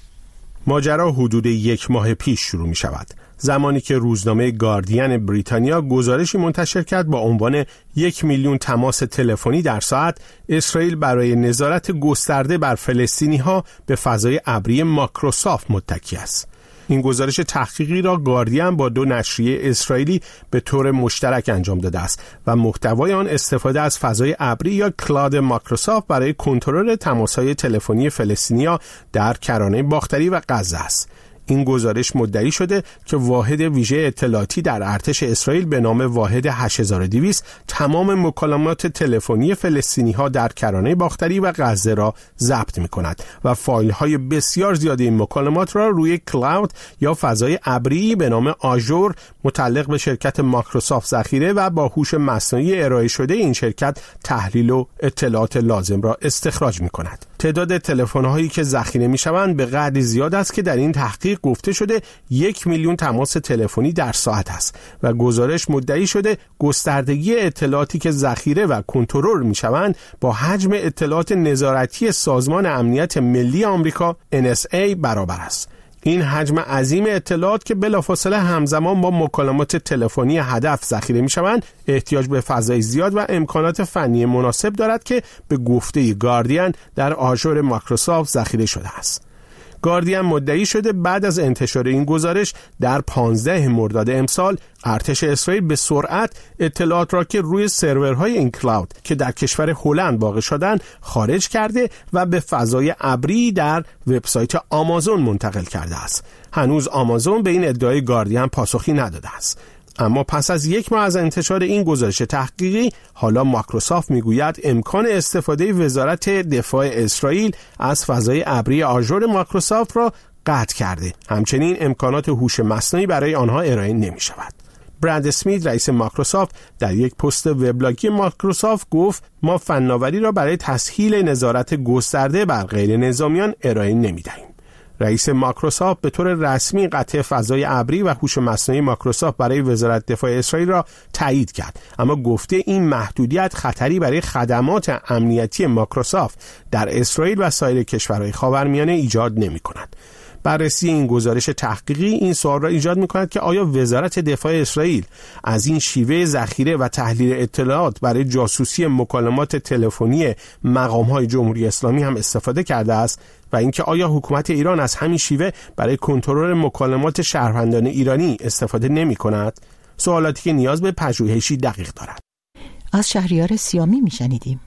ماجرا حدود یک ماه پیش شروع می شود، زمانی که روزنامه گاردین بریتانیا گزارشی منتشر کرد با عنوان یک میلیون تماس تلفنی در ساعت اسرائیل برای نظارت گسترده بر فلسطینی ها به فضای ابری مایکروسافت متکی است. این گزارش تحقیقی را گاردین با دو نشریه اسرائیلی به طور مشترک انجام داده است و محتوای آن استفاده از فضای ابری یا کلاود مایکروسافت برای کنترل تماس‌های تلفنی فلسطینی‌ها در کرانه باختری و غزه است. این گزارش مدعی شده که واحد ویژه اطلاعاتی در ارتش اسرائیل به نام واحد هشت هزار و دویست تمام مکالمات تلفنی فلسطینی‌ها در کرانه باختری و غزه را ضبط می‌کند و فایل‌های بسیار زیادی این مکالمات را روی کلاود یا فضای ابری به نام آژور متعلق به شرکت مایکروسافت ذخیره و با هوش مصنوعی ارائه شده این شرکت تحلیل و اطلاعات لازم را استخراج می‌کند. تعداد تلفن‌هایی که ذخیره می‌شوند به قدری زیاد است که در این تحقیق گفته شده یک میلیون تماس تلفنی در ساعت است و گزارش مدعی شده گستردگی اطلاعاتی که ذخیره و کنترل می‌شوند با حجم اطلاعات نظارتی سازمان امنیت ملی آمریکا ان اس ای برابر است. این حجم عظیم اطلاعات که بلافاصله همزمان با مکالمات تلفنی هدف ذخیره می‌شوند احتیاج به فضای زیاد و امکانات فنی مناسب دارد که به گفته گاردین در آژور مایکروسافت ذخیره شده است. گاردین مدعی شده بعد از انتشار این گزارش در پانزده مرداد امسال ارتش اسرائیل به سرعت اطلاعات را که روی سرورهای این کلاود که در کشور هلند واقع شدند خارج کرده و به فضای ابری در وبسایت آمازون منتقل کرده است. هنوز آمازون به این ادعای گاردین پاسخی نداده است. اما پس از یک ماه از انتشار این گزارش تحقیقی، حالا مایکروسافت میگوید امکان استفاده وزارت دفاع اسرائیل از فضای ابری آژور مایکروسافت را قطع کرده. همچنین امکانات هوش مصنوعی برای آنها ارائه نمی شود. برند اسمیت رئیس مایکروسافت در یک پست وبلاگی مایکروسافت گفت ما فناوری را برای تسهیل نظارت گسترده بر غیر نظامیان ارائه نمی دهیم. رئیس مایکروسافت به طور رسمی قطع فضای ابری و هوش مصنوعی مایکروسافت برای وزارت دفاع اسرائیل را تایید کرد، اما گفته این محدودیت خطری برای خدمات امنیتی مایکروسافت در اسرائیل و سایر کشورهای خاورمیانه ایجاد نمی‌کند. بررسی این گزارش تحقیقی این سوال را ایجاد می‌کند که آیا وزارت دفاع اسرائیل از این شیوه ذخیره و تحلیل اطلاعات برای جاسوسی مکالمات تلفنی مقام‌های جمهوری اسلامی هم استفاده کرده است و اینکه آیا حکومت ایران از همین شیوه برای کنترل مکالمات شهروندان ایرانی استفاده نمی‌کند؟ سوالاتی که نیاز به پژوهشی دقیق دارد. از شهریار سیامی میشنیدیم.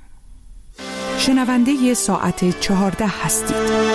شنونده ساعت چهارده هستید.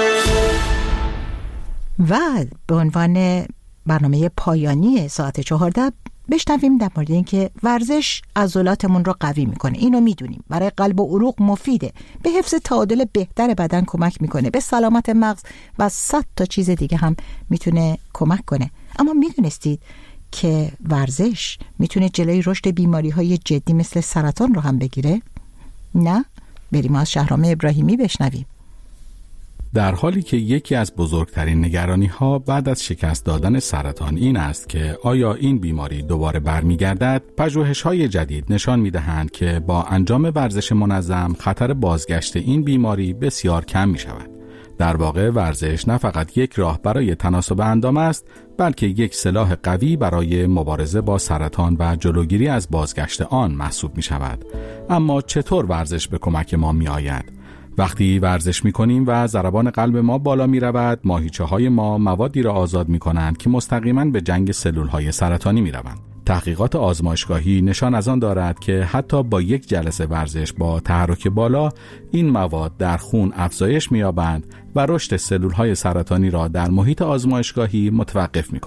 و به عنوان برنامه پایانی ساعت چهارده بشنویم در مورد اینکه ورزش عضلاتمون رو قوی میکنه. اینو میدونیم، برای قلب و عروق مفیده، به حفظ تعادل بهتر بدن کمک میکنه، به سلامت مغز و صد تا چیز دیگه هم میتونه کمک کنه. اما میدونستید که ورزش میتونه جلوی رشد بیماری‌های جدی مثل سرطان رو هم بگیره؟ نه؟ بریم از شهرام ابراهیمی بشنویم. در حالی که یکی از بزرگترین نگرانی‌ها بعد از شکست دادن سرطان این است که آیا این بیماری دوباره برمیگردد، پژوهش‌های جدید نشان می‌دهند که با انجام ورزش منظم خطر بازگشت این بیماری بسیار کم می‌شود. در واقع ورزش نه فقط یک راه برای تناسب اندام است، بلکه یک سلاح قوی برای مبارزه با سرطان و جلوگیری از بازگشت آن محسوب می‌شود. اما چطور ورزش به کمک ما می‌آید؟ وقتی ورزش می‌کنیم و ضربان قلب ما بالا می‌رود، ماهیچه‌های ما موادی را آزاد می‌کنند که مستقیماً به جنگ سلول‌های سرطانی می‌روند. تحقیقات آزمایشگاهی نشان از آن دارد که حتی با یک جلسه ورزش با تحرک بالا، این مواد در خون افزایش می‌یابند و رشد سلول‌های سرطانی را در محیط آزمایشگاهی متوقف می‌کنند.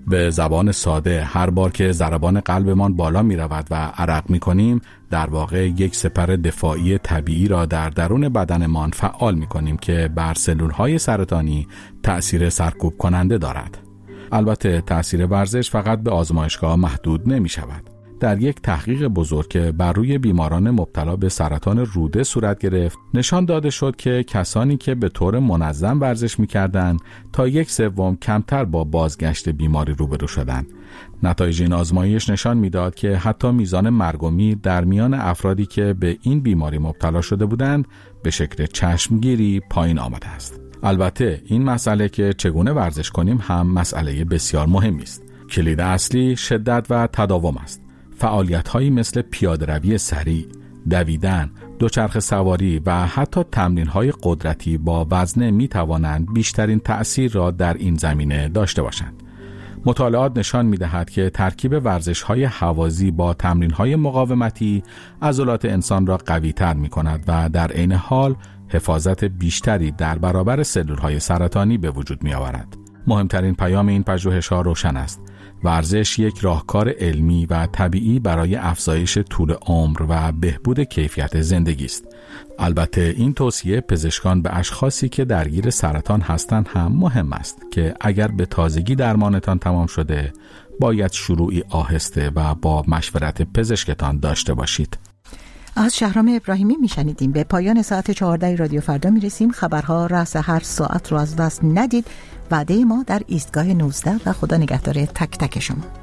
به زبان ساده هر بار که ضربان قلبمان بالا می رود و عرق می کنیم در واقع یک سپر دفاعی طبیعی را در درون بدنمان فعال می کنیم که بر سلولهای سرطانی تأثیر سرکوب کننده دارد. البته تأثیر ورزش فقط به آزمایشگاه محدود نمی شود. در یک تحقیق بزرگ که بر روی بیماران مبتلا به سرطان روده صورت گرفت، نشان داده شد که کسانی که به طور منظم ورزش می‌کردند تا یک سوم کمتر با بازگشت بیماری روبرو شدند. نتایج این آزمایش نشان می‌داد که حتی میزان مرگ و میر در میان افرادی که به این بیماری مبتلا شده بودند به شکل چشمگیری پایین آمده است. البته این مسئله که چگونه ورزش کنیم هم مسئله بسیار مهمی است. کلید اصلی شدت و تداوم است. فعالیت‌هایی مثل پیاده‌روی سریع، دویدن، دوچرخه سواری و حتی تمرین‌های قدرتی با وزنه می‌توانند بیشترین تأثیر را در این زمینه داشته باشند. مطالعات نشان می‌دهد که ترکیب ورزش‌های هوازی با تمرین‌های مقاومتی عضلات انسان را قوی‌تر می‌کند و در عین حال حفاظت بیشتری در برابر سلول‌های سرطانی به وجود می‌آورد. مهمترین پیام این پژوهش‌ها روشن است. ورزش یک راهکار علمی و طبیعی برای افزایش طول عمر و بهبود کیفیت زندگی است. البته این توصیه پزشکان به اشخاصی که درگیر سرطان هستند هم مهم است که اگر به تازگی درمانتان تمام شده باید شروعی آهسته و با مشورت پزشکتان داشته باشید. از شهرام ابراهیمی میشنیدیم. به پایان ساعت چهارده رادیو فردا میرسیم. خبرها رأس هر ساعت رو از دست ندید. وعده ما در ایستگاه نوزده و خدا نگهدار تک تک شما.